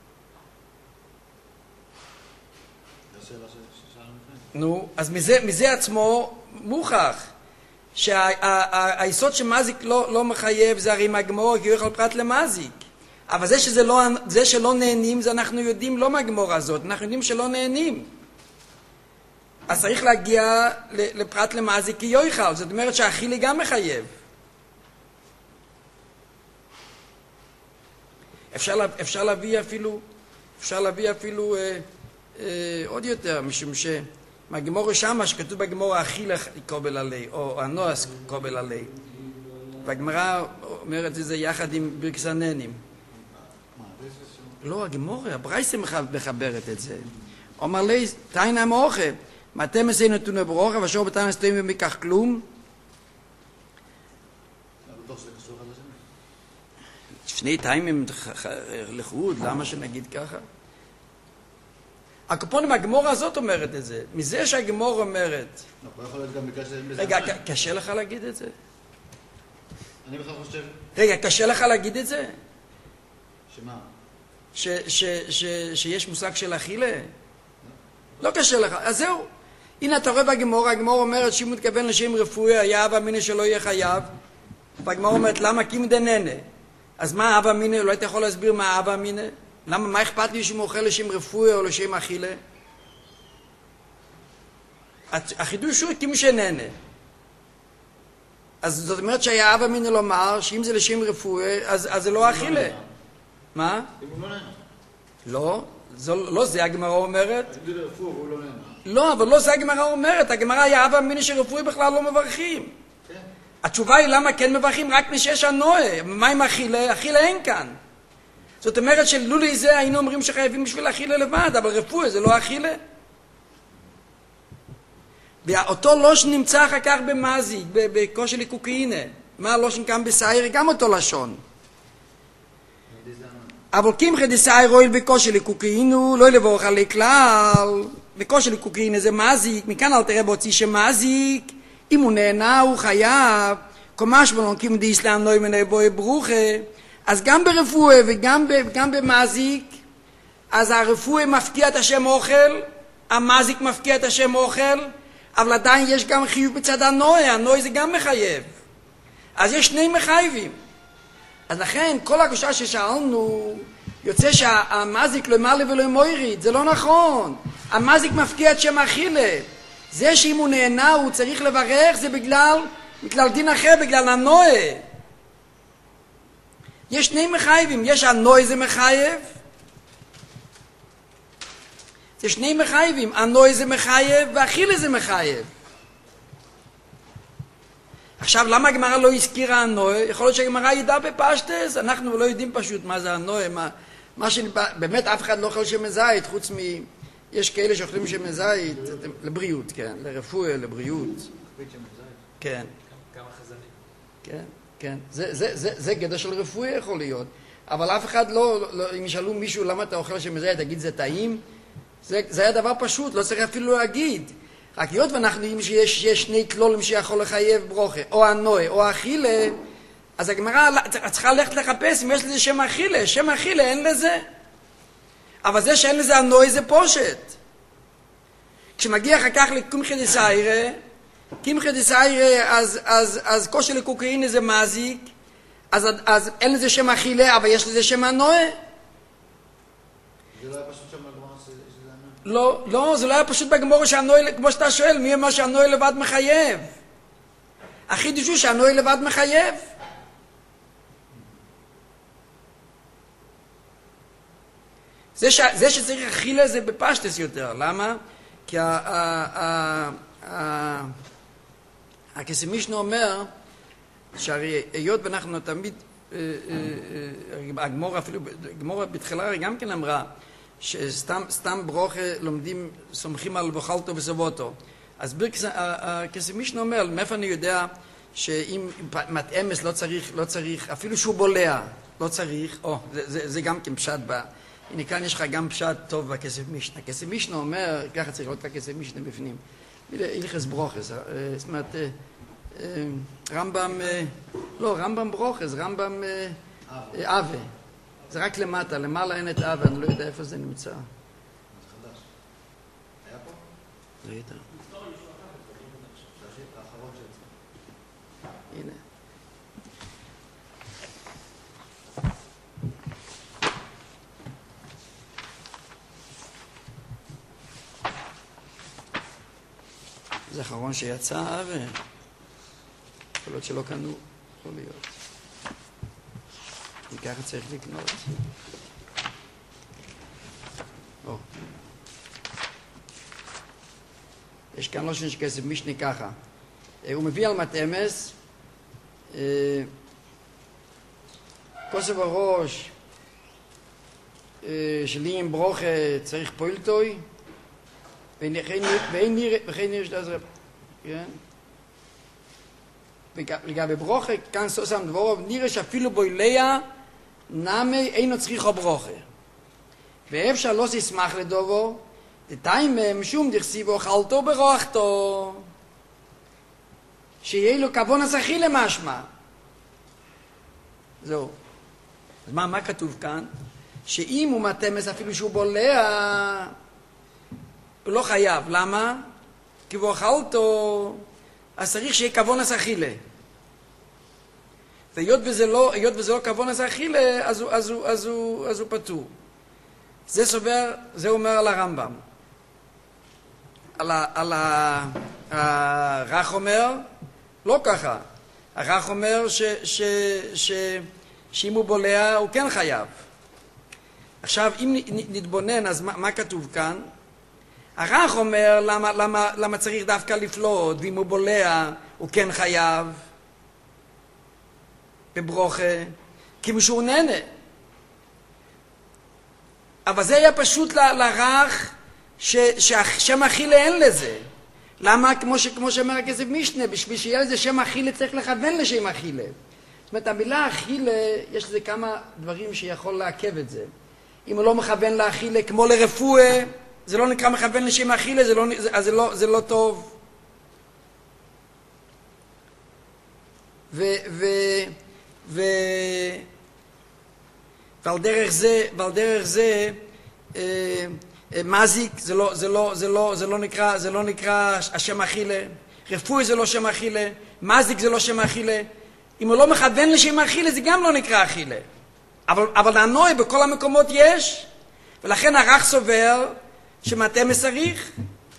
נו, אז מזה, מזה עצמו מוכח, שהיסוד שמזיק לא, לא מחייב זה הרי מהגמור, כי הוא יכול פרט למזיק. אבל זה, שזה לא, זה שלא נהנים, זה אנחנו יודעים לא מהגמור הזאת, אנחנו יודעים שלא נהנים. אז צריך להגיע לפרט למזיק כי יויכל, זאת אומרת שהאכילה גם מחייב. אפשר, לה, אפשר להביא אפילו, אפשר להביא אפילו אה, אה, עוד יותר, משום שמהגמור שמה שכתוב בגמור אכילך קובל עלי, או הנועס קובל עלי. והגמרא אומרת את זה יחד עם ברקסננים. לא, הגמור, הברייסה מחברת את זה. אומר לי, תאינה מוחה, מה אתם עושים נתוני ברוכה, ושור בתאינה סתויים ומיקח כלום? שני טיימים לחוד, למה שנגיד ככה? הקופונים, הגמור הזאת אומרת את זה. מזה שהגמור אומרת... לא, יכול להיות גם בגלל שזה... רגע, קשה לך להגיד את זה? אני בכלל חושב... רגע, קשה לך להגיד את זה? שמה? שיש מושג של אכילה? לא קשה לך. אז זהו. הנה אתה רואה בגמור, הגמור אומרת שאם הוא מתכוון לשם רפואי, היה אבא מיניה שלא יהיה חייב. והגמור אומרת, למה קים דננה? אז מה אבא מיניה? לא היית יכול להסביר מה אבא מיניה? למה, מה אכפת לי שהוא אוכל לשם רפואי או לשם אכילה? החידוש הוא קים שננה. אז זאת אומרת שהיה אבא מיניה לומר שאם זה לשם רפואי, אז, אז זה לא אכילה. מה? אם הוא לא נהנה. לא, זו, לא זה הגמרא אומרת. תגיד רפואי והוא לא נהנה. לא, אבל לא זה הגמרא אומרת. הגמרא היה אבא מיניה שרפואי בכלל לא מברכים. כן. התשובה היא למה כן מברכים רק משש הנועה. מה עם אכילה? אכילה אין כאן. זאת אומרת שלולי זה היינו אומרים שחייבים בשביל אכילה לבד, אבל רפואי זה לא אכילה. ואותו לושן נמצא אחר כך במזיק, בקושי לקוקאינה. מה הלושן כאן בסייר? גם אותו לשון. אבל קמחא דסייר הואיל בקושי לקוקאינו, לא לבורך עלי כלל. בקושי לקוקאינה זה מזיק, מכאן אל תראה בהוציא שמזיק. אם הוא נהנה הוא חייב. קומש בלונקים דיסלאם נוי מני בוי ברוכה. אז גם ברפואה וגם גם במזיק, אז הרפואה מפקיע את השם אוכל, המזיק מפקיע את השם אוכל, אבל עדיין יש גם חיוב בצד הנוי, הנוי זה גם מחייב. אז יש שני מחייבים. אז לכן כל הקושה ששאלנו, יוצא שהמזיק לא מעלה ולא מויריד, זה לא נכון. המזיק מפקיע את שם אכילה. זה שאם הוא נהנה הוא צריך לברך, זה בגלל, בגלל דין אחר, בגלל הנוי. יש שני מחייבים, יש הנוי זה מחייב, זה שני מחייבים, הנוי זה מחייב והאכילה זה מחייב. עכשיו, למה הגמרא לא הזכירה הנוי? יכול להיות שהגמרא ידע בפשטס, אנחנו לא יודעים פשוט מה זה הנוי, מה, מה שבאמת אף אחד לא אוכל שמן זית, חוץ מ... יש כאלה שאוכלים שמן זית, לבריאות, כן, לרפואה, לבריאות. כן. כמה חזנים. כן. כן, זה, זה, זה, זה גדר של רפואי יכול להיות. אבל אף אחד לא, לא אם ישאלו מישהו למה אתה אוכל שמן זית, תגיד זה טעים? זה, זה היה דבר פשוט, לא צריך אפילו להגיד. רק להיות ואנחנו יודעים שיש, שיש שני כלולים שיכול לחייב ברוכה, או הנוי, או אכילה, אז הגמרא צריכה ללכת לחפש אם יש לזה שם אכילה. שם אכילה אין לזה. אבל זה שאין לזה הנוי זה פושט. כשמגיע אחר כך לקמחא דסיירא, קמחא דסיירא, אז, אז, אז קושי לקוקאינה זה מזיק, אז, אז אין לזה שם אכילה, אבל יש לזה שם הנוי. זה לא היה פשוט שם בגמרא שזה הנוי? לא, לא, זה לא היה פשוט בגמרא שהנוי, כמו שאתה שואל, מי אמר שהנוי לבד מחייב? החידוש הוא שהנוי לבד מחייב. זה, ש, זה שצריך אכילה זה בפשטס יותר, למה? כי הקסמישנה אומר שהרי היות ואנחנו תמיד, הגמורה אפילו, הגמורה בתחילה גם כן אמרה שסתם ברוכה לומדים, סומכים על בוכלתו וסבותו. אז הקסמישנה אומר, מאיפה אני יודע שאם מתאמס לא צריך, לא צריך, אפילו שהוא בולע, לא צריך, או, זה, זה, זה גם כן פשט בה. הנה כאן יש לך גם פשט טוב בכסף משנה. הכסף משנה אומר, ככה צריך לראות את הכסף משנה בפנים. הלכס ברוכס, זאת אומרת, רמב"ם, לא, רמב"ם ברוכס, רמב"ם אבה. זה רק למטה, למעלה אין את אבה, אני לא יודע איפה זה נמצא. זה חדש. היה פה? לא יודע. האחרון שיצא. הנה. זה האחרון שיצא, אבה. יכול להיות שלא קנו, יכול להיות. כי ככה צריך לקנות. או. יש כאן לא שיש כסף משני ככה. הוא מביא על מתאמס, כוסף הראש, שלי עם ברוכה צריך פוילטוי, ואין ניר שתעז רב. כן? לגבי ברוכה, כאן סוסם דבורוב, נראה שאפילו בויליה, נמי אינו צריכו ברוכה. ואפשר לא שישמח לדובו, דתיים משום דכסיבו אכלתו ברוחתו, שיהיה לו כבון השכי למשמע. זהו. אז מה, מה כתוב כאן? שאם הוא מתמס אפילו שהוא בולע, הוא לא חייב. למה? כי הוא אכלתו, אז צריך שיהיה כבון השכילה. והיות וזה לא, היות וזה לא כבון השכילה, אז הוא, אז הוא, אז הוא, אז הוא פטור. זה סובר, זה אומר על הרמב"ם. על ה... על ה... הרך אומר, לא ככה. הרך אומר ש, ש, ש, שאם הוא בולע, הוא כן חייב. עכשיו, אם נתבונן, אז מה, מה כתוב כאן? הרך אומר, למה, למה, למה צריך דווקא לפלוט, ואם הוא בולע, הוא כן חייב. בברוכה, כי משהו נהנה. אבל זה היה פשוט ל, לרך, ש, שהשם אכילה אין לזה. למה? כמו, ש, כמו שאומר הכסף משנה, בשביל שיהיה לזה שם אכילה צריך לכוון לשם אכילה. זאת אומרת, המילה אכילה, יש לזה כמה דברים שיכול לעכב את זה. אם הוא לא מכוון לאכילה כמו לרפואה, זה לא נקרא מכוון לשם אכילה, זה לא, זה, זה לא, זה לא טוב. ו, ו, ו, ועל דרך זה, ועל דרך זה, אה, מזיק, זה לא, זה לא, זה לא, זה לא נקרא, זה לא נקרא השם אכילה. רפואי זה לא שם אכילה. מזיק זה לא שם אכילה. אם הוא לא מכוון לשם אכילה, זה גם לא נקרא אכילה. אבל, אבל הנוי בכל המקומות יש, ולכן הרך סובר שמטה מסריך.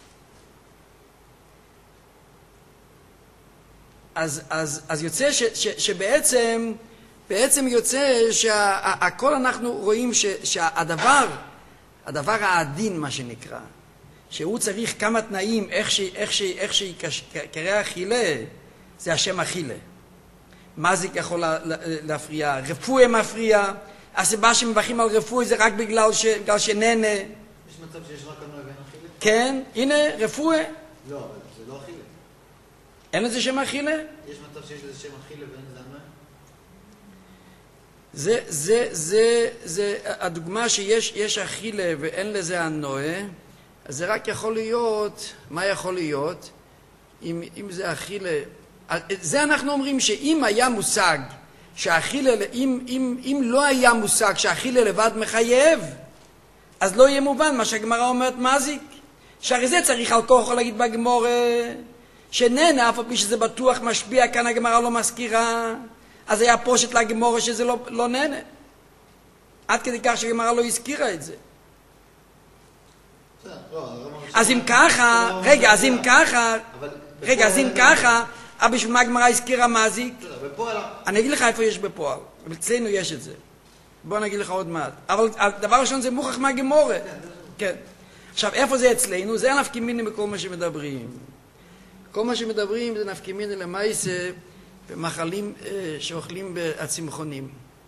אז, אז, אז יוצא ש, ש, שבעצם, בעצם יוצא שהכל אנחנו רואים ש, שהדבר, הדבר העדין, מה שנקרא, שהוא צריך כמה תנאים, איך ש, איך ש, איך שיקרא אכילה, זה השם אכילה. מזיק יכול לה, להפריע, רפואה מפריע, הסיבה שמבחים על רפואה זה רק בגלל, ש, בגלל שנהנה. יש מצב שיש רק הנוי ואין אכילה? כן, הנה, רפואה. לא, אבל זה לא אכילה. אין לזה שם אכילה? יש מצב שיש לזה שם אכילה ואין לזה הנוי? זה, זה, זה, זה, הדוגמה שיש יש אכילה ואין לזה הנוי, אז זה רק יכול להיות, מה יכול להיות? אם, אם זה אכילה, זה אנחנו אומרים שאם היה מושג שהאכילה, אם, אם, אם לא היה מושג שהאכילה לבד מחייב, אז לא יהיה מובן מה שהגמרא אומרת מזיק. שהרי זה צריך על כוחו להגיד בגמור שנהנה, אף על פי שזה בטוח משפיע, כאן הגמרא לא מזכירה, אז היה פושט לגמור שזה לא, לא נהנה. עד כדי כך שהגמרא לא הזכירה את זה. אז אם ככה, רגע, אז אם ככה, רגע, אז אם ככה, אבל בשביל מה הגמרא הזכירה מזיק? אני אגיד לך איפה יש בפועל, אבל אצלנו יש את זה. בוא נגיד לך עוד מעט. אבל הדבר ראשון זה מוכח מהגמורה. כן. עכשיו, איפה זה אצלנו? זה נפקא מינה בכל מה שמדברים. כל מה שמדברים זה נפקא מינה למעשה במאכלים שאוכלים הצמחונים.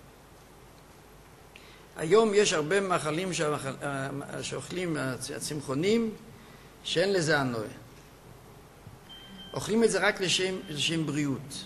היום יש הרבה מאכלים שאוכלים הצמחונים שאין לזה הנוי. אוכלים את זה רק לשם, לשם בריאות.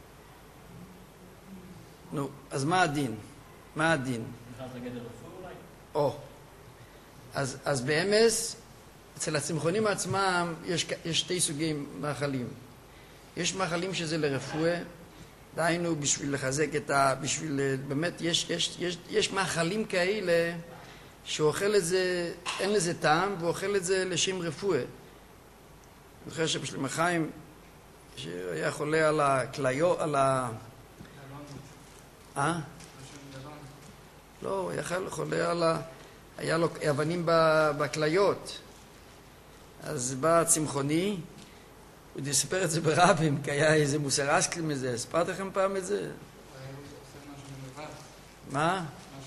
נו, אז מה הדין? מה הדין? נכנס לגדר רפואי אולי? או. אז, אז באמס, אצל הצמחונים עצמם יש, יש שתי סוגי מאכלים. יש מאכלים שזה לרפואה, דהיינו בשביל לחזק את ה... בשביל... באמת, יש, יש, יש, יש מאכלים כאלה שהוא אוכל את זה, אין לזה טעם, והוא אוכל את זה לשם רפואה. אני חושב שבשלום החיים, שהיה חולה על הכליות, על ה... אה? לא, הוא היה חולה על ה... היה לו אבנים בכליות. אז בא הצמחוני, הוא סיפר את זה ברבים, כי היה איזה מוסר אסקל מזה. הספרת לכם פעם את זה? מה?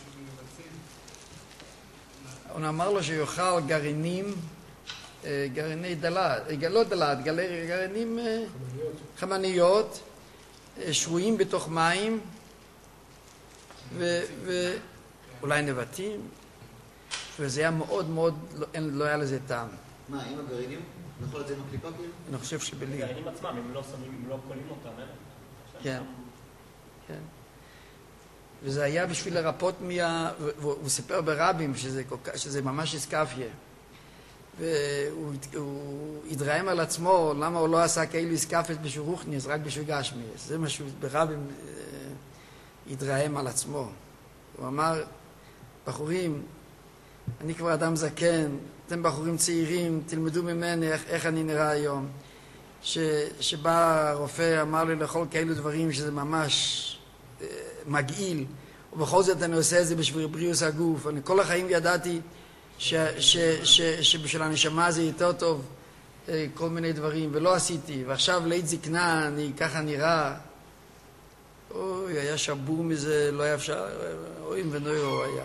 הוא אמר לו שיאכל גרעינים, גרעיני דלת, לא דלת, גרעינים חמניות, שרויים בתוך מים, ואולי נבטים, וזה היה מאוד מאוד, לא היה לזה טעם. מה, עם הגרעינים? יכול לצאת עם הקליפה כאילו? אני חושב שבלי. הגרעינים עצמם, הם לא שמים, הם לא קולים אותם, אה? כן, כן. וזה היה בשביל לרפות מה... והוא סיפר ברבים שזה, שזה ממש איסקפיה. והוא התרעם על עצמו למה הוא לא עשה כאילו איסקפיה בשביל רוחניס, רק בשביל גשמיס. זה משהו ברבים התרעם על עצמו. הוא אמר, בחורים, אני כבר אדם זקן, אתם בחורים צעירים, תלמדו ממני איך, איך אני נראה היום. ש, שבא הרופא, אמר לי לאכול כאלו דברים שזה ממש אה, מגעיל, ובכל זאת אני עושה את זה בשביל בריאות הגוף. אני כל החיים ידעתי ש, ש, ש, שבשביל הנשמה זה יותר טוב, אה, כל מיני דברים, ולא עשיתי. ועכשיו לעת זקנה, אני ככה נראה. אוי, היה שבור מזה, לא היה אפשר, אוי ונוירו היה.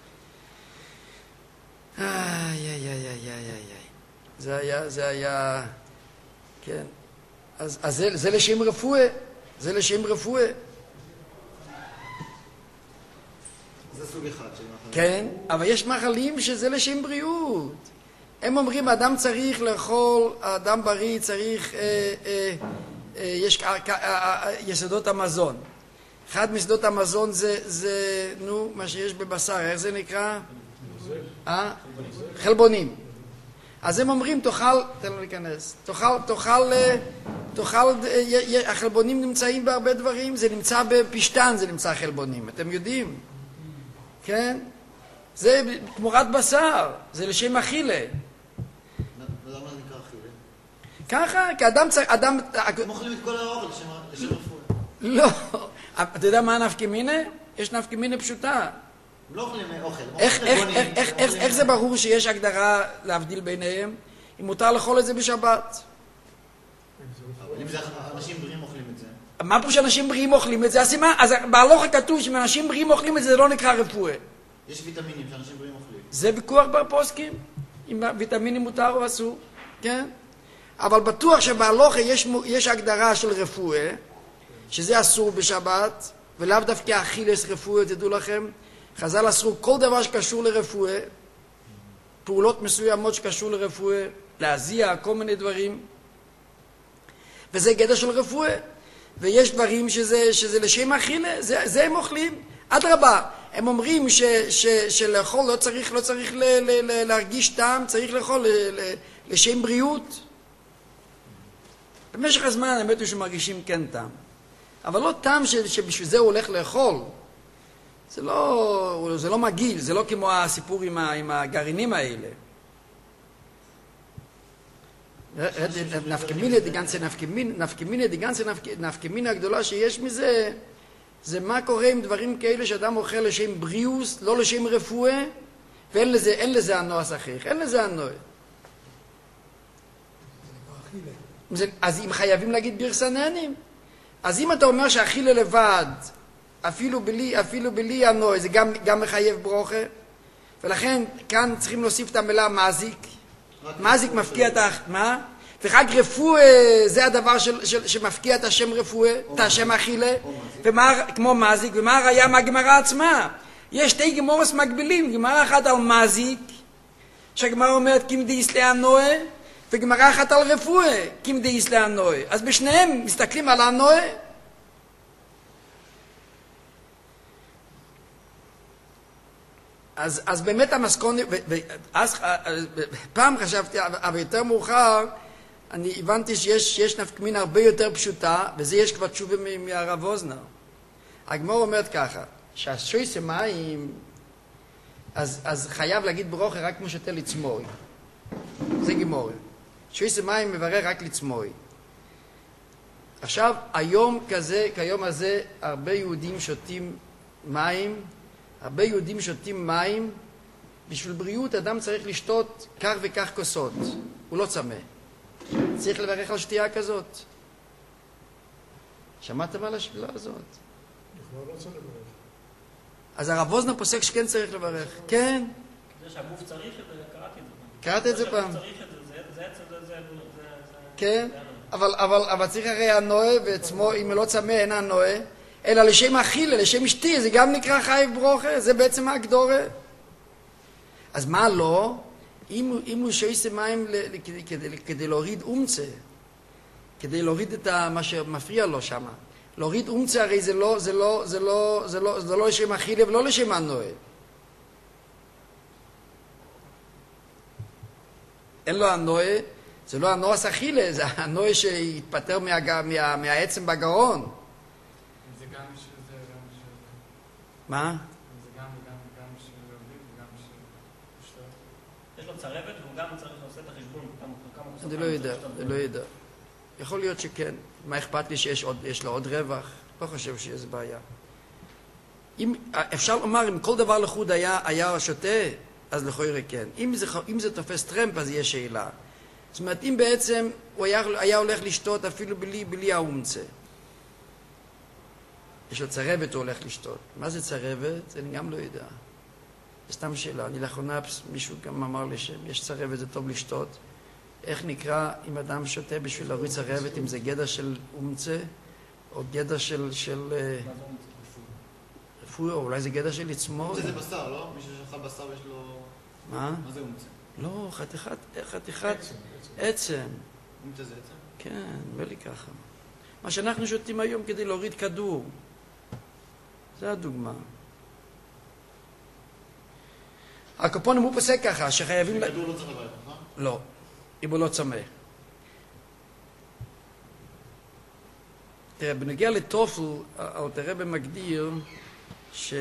איי, איי, איי, איי, איי, איי. זה היה, זה היה, כן. אז, אז זה, זה לשם רפואה, זה לשם רפואה. זה סוג אחד של מחלים. כן, אבל יש מחלים שזה לשם בריאות. הם אומרים, האדם צריך לאכול, האדם בריא צריך, אה, אה, אה, יש אה, אה, יסודות המזון. אחד מיסודות המזון זה, זה, נו, מה שיש בבשר, איך זה נקרא? אה? חלבונים. אז הם אומרים, תאכל, תן לו להיכנס, תאכל, תאכל, תאכל, החלבונים נמצאים בהרבה דברים, זה נמצא בפשטן, זה נמצא חלבונים, אתם יודעים? כן? זה תמורת בשר, זה לשם אכילה. למה זה נקרא אכילה? ככה, כי אדם צריך, אדם... הם אוכלים את כל האוכל לשם רפואה. לא, אתה יודע מה הנפקא מינה? יש נפקא מינה פשוטה. הם לא אוכלים אוכל, הם איך, אוכלים איך, חלבונים. איך, איך, איך, איך זה ברור שיש הגדרה להבדיל ביניהם? אם מותר לאכול את זה בשבת. אבל אם זה אנשים בריאים אוכלים את זה. מה פה שאנשים בריאים אוכלים את זה? אז, מה, אז בהלכה כתוב שאם אנשים בריאים אוכלים את זה, זה לא נקרא רפואה. יש ויטמינים שאנשים בריאים אוכלים. זה ויכוח בפוסקים, אם ויטמינים מותר או אסור, כן? אבל בטוח שבהלכה יש, יש הגדרה של רפואה, שזה אסור בשבת, ולאו דווקא אכילס רפואה, תדעו לכם. חז"ל אסרו כל דבר שקשור לרפואה, פעולות מסוימות שקשור לרפואה, להזיע, כל מיני דברים. וזה גדר של רפואה. ויש דברים שזה, שזה לשם אכילה, זה, זה הם אוכלים. אדרבה, הם אומרים ש, ש, שלאכול לא צריך, לא צריך ל, ל, ל, להרגיש טעם, צריך לאכול ל, ל, לשם בריאות. במשך הזמן האמת הוא שמרגישים כן טעם. אבל לא טעם ש, שבשביל זה הוא הולך לאכול. זה לא, זה לא מגעיל, זה לא כמו הסיפור עם, ה, עם הגרעינים האלה. נפקמינה די גנצה נפקמינה הגדולה שיש מזה, זה מה קורה עם דברים כאלה שאדם אוכל לשם בריאוס, לא לשם רפואה, ואין לזה, אין לזה הנועס אחר, אין לזה הנועס. אז אם חייבים להגיד בירסננים, אז אם אתה אומר שאכילה לבד, אפילו בלי, אפילו בלי הנועס, זה גם, גם מחייב ברוכה, ולכן כאן צריכים להוסיף את המילה מזיק, מזיק מפקיע את ה... מה? ורק רפואה זה הדבר של, של, שמפקיע את השם רפואה, את השם אכילה, ומה, כמו מזיק, ומה הראיה מהגמרא עצמה? יש שתי גמורס מקבילים, גמרא אחת על מזיק, שהגמרא אומרת קים דאיס להנועה, וגמרא אחת על רפואה, קים דאיס להנועה. אז בשניהם מסתכלים על הנועה. אז, אז באמת המסכונת, ואז פעם חשבתי, אבל יותר מאוחר, אני הבנתי שיש יש נפקמין הרבה יותר פשוטה, וזה יש כבר תשובה מהרב אוזנר. הגמור אומרת ככה, שהשויס מים, אז, אז חייב להגיד ברוכה רק כמו שותה לצמוי. זה גמור. שויס מים מברר רק לצמוי. עכשיו, היום כזה, כיום הזה, הרבה יהודים שותים מים, הרבה יהודים שותים מים, בשביל בריאות אדם צריך לשתות כך וכך כוסות, הוא לא צמא. צריך לברך על שתייה כזאת. שמעתם על השאלה הזאת? לכאורה לא צריך לברך. אז הרב ווזנר פוסק שכן צריך לברך. כן. זה שהגוף צריך את זה, קראתי את זה. קראת את זה פעם. צריך את זה, זה עצם, זה, זה, זה... כן, אבל, אבל, אבל צריך הרי הנועה ועצמו, אם לא צמא אין הנועה, אלא לשם אכילה, לשם אשתי, זה גם נקרא חייב ברוכה, זה בעצם ההגדורה. אז מה לא? אם, אם הוא שויסה מים ל, כדי, כדי, כדי להוריד אומצה, כדי להוריד את מה שמפריע לו שם, להוריד אומצה הרי זה לא, זה לא, זה לא, זה לא, זה לא לשם אכילה ולא לשם הנועה. אין לו הנועה, זה לא הנועס אכילה, זה הנועה שהתפטר מה, מה, מהעצם בגרון. זה גם בשביל זה, גם בשביל זה. מה? זה גם וגם וגם בשביל להוריד וגם בשביל לשתות. יש לו צרבת והוא גם צריך לעשות את החשבון. אני לא יודע, אני לא יודע. יכול להיות שכן. מה אכפת לי שיש עוד, יש לו עוד רווח? לא חושב שיש בעיה. אם, אפשר לומר, אם כל דבר לחוד היה, היה שותה, אז לכאורה כן. אם זה, אם זה תופס טרמפ, אז יש שאלה. זאת אומרת, אם בעצם הוא היה, היה הולך לשתות אפילו בלי, בלי האומצה. יש לו צרבת, הוא הולך לשתות. מה זה צרבת? אני גם לא יודע. זה סתם שאלה. אני לאחרונה, מישהו גם אמר לי שיש צרבת, זה טוב לשתות. איך נקרא אם אדם שותה בשביל להוריד צרבת, אם זה גדע של אומצה, או גדע של... של מה זה אומצה? רפואי, או אולי זה גדע של עצמו. אומצה זה בשר, לא? מישהו שאכל בשר יש לו... מה? מה זה אומצה? לא, חתיכת, חתיכת עצם. אומצה זה עצם? כן, נראה לי ככה. מה שאנחנו שותים היום כדי להוריד כדור. זה הדוגמה. הקופונים הוא פוסק ככה, שחייבים... כדור לא צריך לברך, נכון? לא, אם הוא לא צמא. תראה, בנגיע לטופל, תראה במגדיר ש...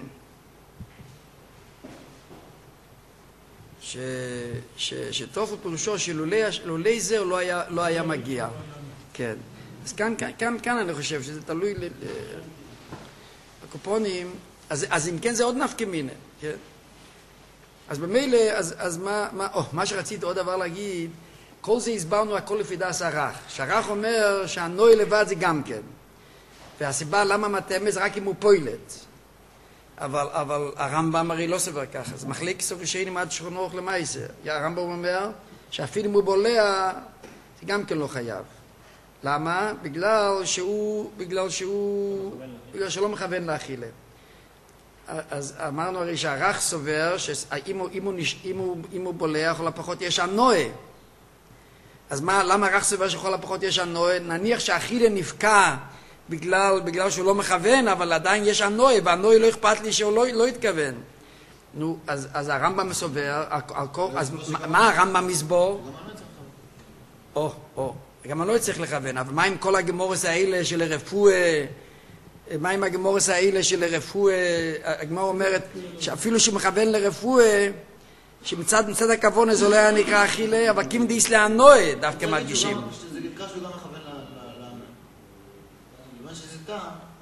ש... ש... שטופל פירושו שלולי זה הוא לא היה, לא היה מגיע. כן. אז כאן, כאן, כאן, כאן אני חושב שזה תלוי ל... הקופונים, אז, אז אם כן זה עוד נפקא מינה, כן? אז במילא, אז, אז מה, מה, או, מה שרציתי עוד דבר להגיד, כל זה הסברנו הכל לפי דעת הרח. שהרח אומר שהנוי לבד זה גם כן. והסיבה למה מתאמץ רק אם הוא פוילת. אבל, אבל הרמב"ם הרי לא סבר ככה. זה מחליק סוף ראשונים עד שכונוך למעשה. הרמב"ם אומר שאפילו אם הוא בולע, זה גם כן לא חייב. למה? בגלל שהוא, בגלל שהוא, בגלל שלא מכוון לאכילה. אז אמרנו הרי שהרח סובר שאם הוא, אם הוא, אם הוא, אם הוא בולע, כל הפחות יש הנועה. אז מה, למה הרח סובר שכל הפחות יש הנועה? נניח שהאכילה נפקע בגלל, בגלל שהוא לא מכוון, אבל עדיין יש הנועה, והנועה לא אכפת לי שהוא לא, לא יתכוון. נו, אז, אז הרמב"ם סובר, אז מה הרמב"ם מסבור? או, או. גם אני לא צריך לכוון, אבל מה עם כל הגמורס האלה של הרפואה, מה עם הגמורס האלה של הרפואה, הגמור אומרת שאפילו שמכוון לרפואה, שמצד מצד הכוון הזה לא היה נקרא אכילה, אבל קים דיס להנועה דווקא מדגישים. זה נקרא שהוא גם מכוון להנועה. למה שזה טעם.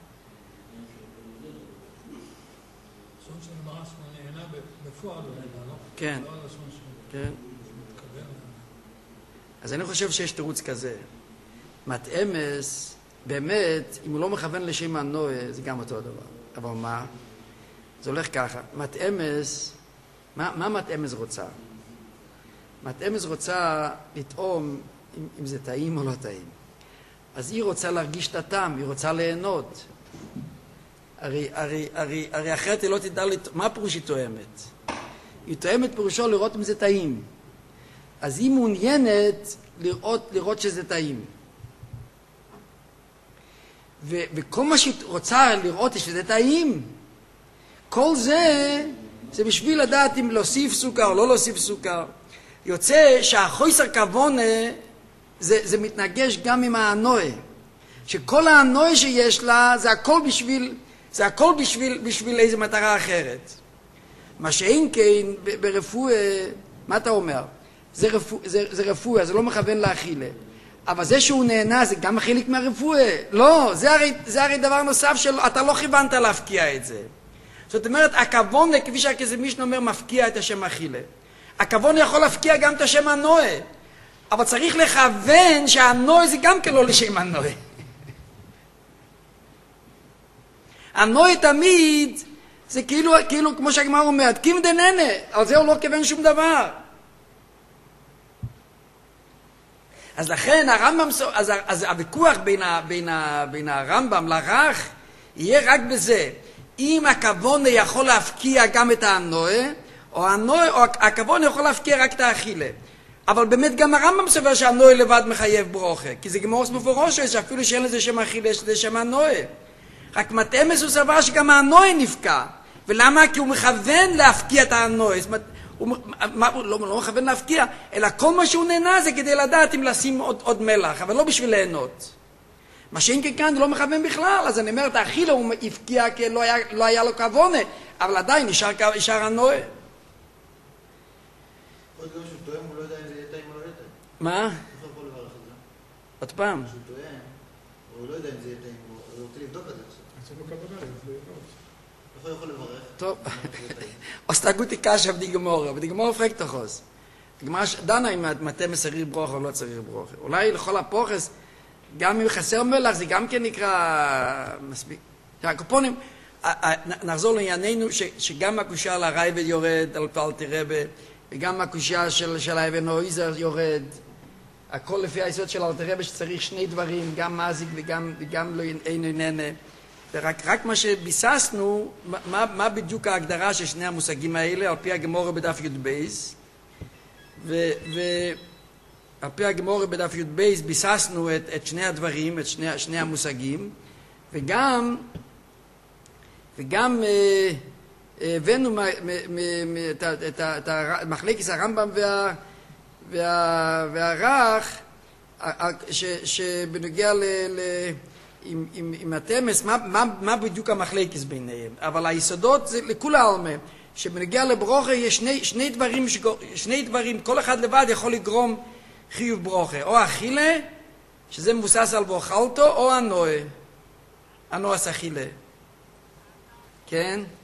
לשון של מרס נהנה בפועל, לא? כן, לא הלשון של... כן. אז אני חושב שיש תירוץ כזה. מתאמס, באמת, אם הוא לא מכוון לשם הנועה, זה גם אותו דבר. אבל מה? זה הולך ככה. מתאמס, מה, מה מתאמס רוצה? מתאמס רוצה לטעום אם, אם זה טעים או לא טעים. אז היא רוצה להרגיש את הטעם, היא רוצה ליהנות. הרי, הרי, הרי, הרי אחרת היא לא תדע לטעום. מה פירוש היא תואמת? היא תואמת פירושו לראות אם זה טעים. אז היא מעוניינת לראות, לראות שזה טעים. ו, וכל מה שהיא רוצה לראות שזה טעים, כל זה, זה בשביל לדעת אם להוסיף סוכר או לא להוסיף סוכר. יוצא שהחוסר כוונה, זה, זה מתנגש גם עם הנועה. שכל הנועה שיש לה, זה הכל בשביל, זה הכל בשביל, בשביל איזו מטרה אחרת. מה שאין כן ברפואה, מה אתה אומר? זה, רפוא, זה, זה רפואה, זה לא מכוון לאכילה. אבל זה שהוא נהנה, זה גם חלק מהרפואה. לא, זה הרי, זה הרי דבר נוסף שאתה לא כיוונת להפקיע את זה. זאת אומרת, הכוון, כפי שהכזמישן אומר, מפקיע את השם אכילה. הכוון יכול להפקיע גם את השם הנועה. אבל צריך לכוון שהנועה זה גם כן לא לשם הנועה. הנועה תמיד זה כאילו, כאילו כמו שהגמרא אומרת, קים דננה, על זה הוא לא כיוון שום דבר. אז לכן הרמב"ם, אז, אז הוויכוח בין, ה, בין, ה, בין הרמב"ם לרך יהיה רק בזה, אם הכוונה יכול להפקיע גם את הנועה, או, הנועה, או הכוונה יכול להפקיע רק את האכילה. אבל באמת גם הרמב"ם סובר שהנועה לבד מחייב ברוכה, כי זה גמורס מפורש, שאפילו שאין לזה שם אכילה, יש לזה שם הנועה. רק מתאמס הוא סבר שגם הנועה נפקע. ולמה? כי הוא מכוון להפקיע את הנועה. זאת אומרת, הוא, מה, הוא לא, לא מכוון להפקיע, אלא כל מה שהוא נהנה זה כדי לדעת אם לשים עוד, עוד מלח, אבל לא בשביל ליהנות. מה שאין כאן לא מכוון בכלל, אז אני אומר, את האכילה הוא הפקיע כי לא היה, לא היה לו כוונה, אבל עדיין נשאר, נשאר הנועה. עוד גם שהוא טועם, הוא לא יודע אם זה יהיה טעים או לא יהיה טעים. מה? איך הוא יכול לברך על זה? עוד פעם. שהוא טועם, הוא לא יודע אם זה יהיה טעים, הוא רוצה לבדוק את זה עכשיו. אצל בכוונה, זה לבנות. איך הוא יכול לברך? טוב. עשתה גותי קשה בדי גמורה, בדי גמורה פרק תחוס. גמרה דנה אם מטה מסריר ברוכה או לא צריך ברוכה. אולי לכל הפוחס, גם אם חסר מלח, זה גם כן נקרא מספיק. הקופונים, נחזור לענייננו שגם הקושה על הרייבד יורד, על פלטי רבה, וגם הקושה של האבן אויזר יורד. הכל לפי היסוד של אלתר רבה שצריך שני דברים, גם מזיק וגם לא אין איננה. ורק רק מה שביססנו, מה, מה בדיוק ההגדרה של שני המושגים האלה, על פי הגמורה בדף י' בייס, ועל פי הגמורה בדף י' בייס ביססנו את, את שני הדברים, את שני, שני המושגים, וגם, וגם הבאנו את המחלקת הרמב"ם וה, וה, והרך, ש, שבנוגע ל... ל עם, עם, עם התמס, מה, מה, מה בדיוק המחלקת ביניהם. אבל היסודות זה לכול העלמה, שבנגיע לברוכה יש שני, שני דברים, שני דברים, כל אחד לבד יכול לגרום חיוב ברוכה. או אכילה, שזה מבוסס על ואכלתו, או הנועה. הנועה אכילה. כן?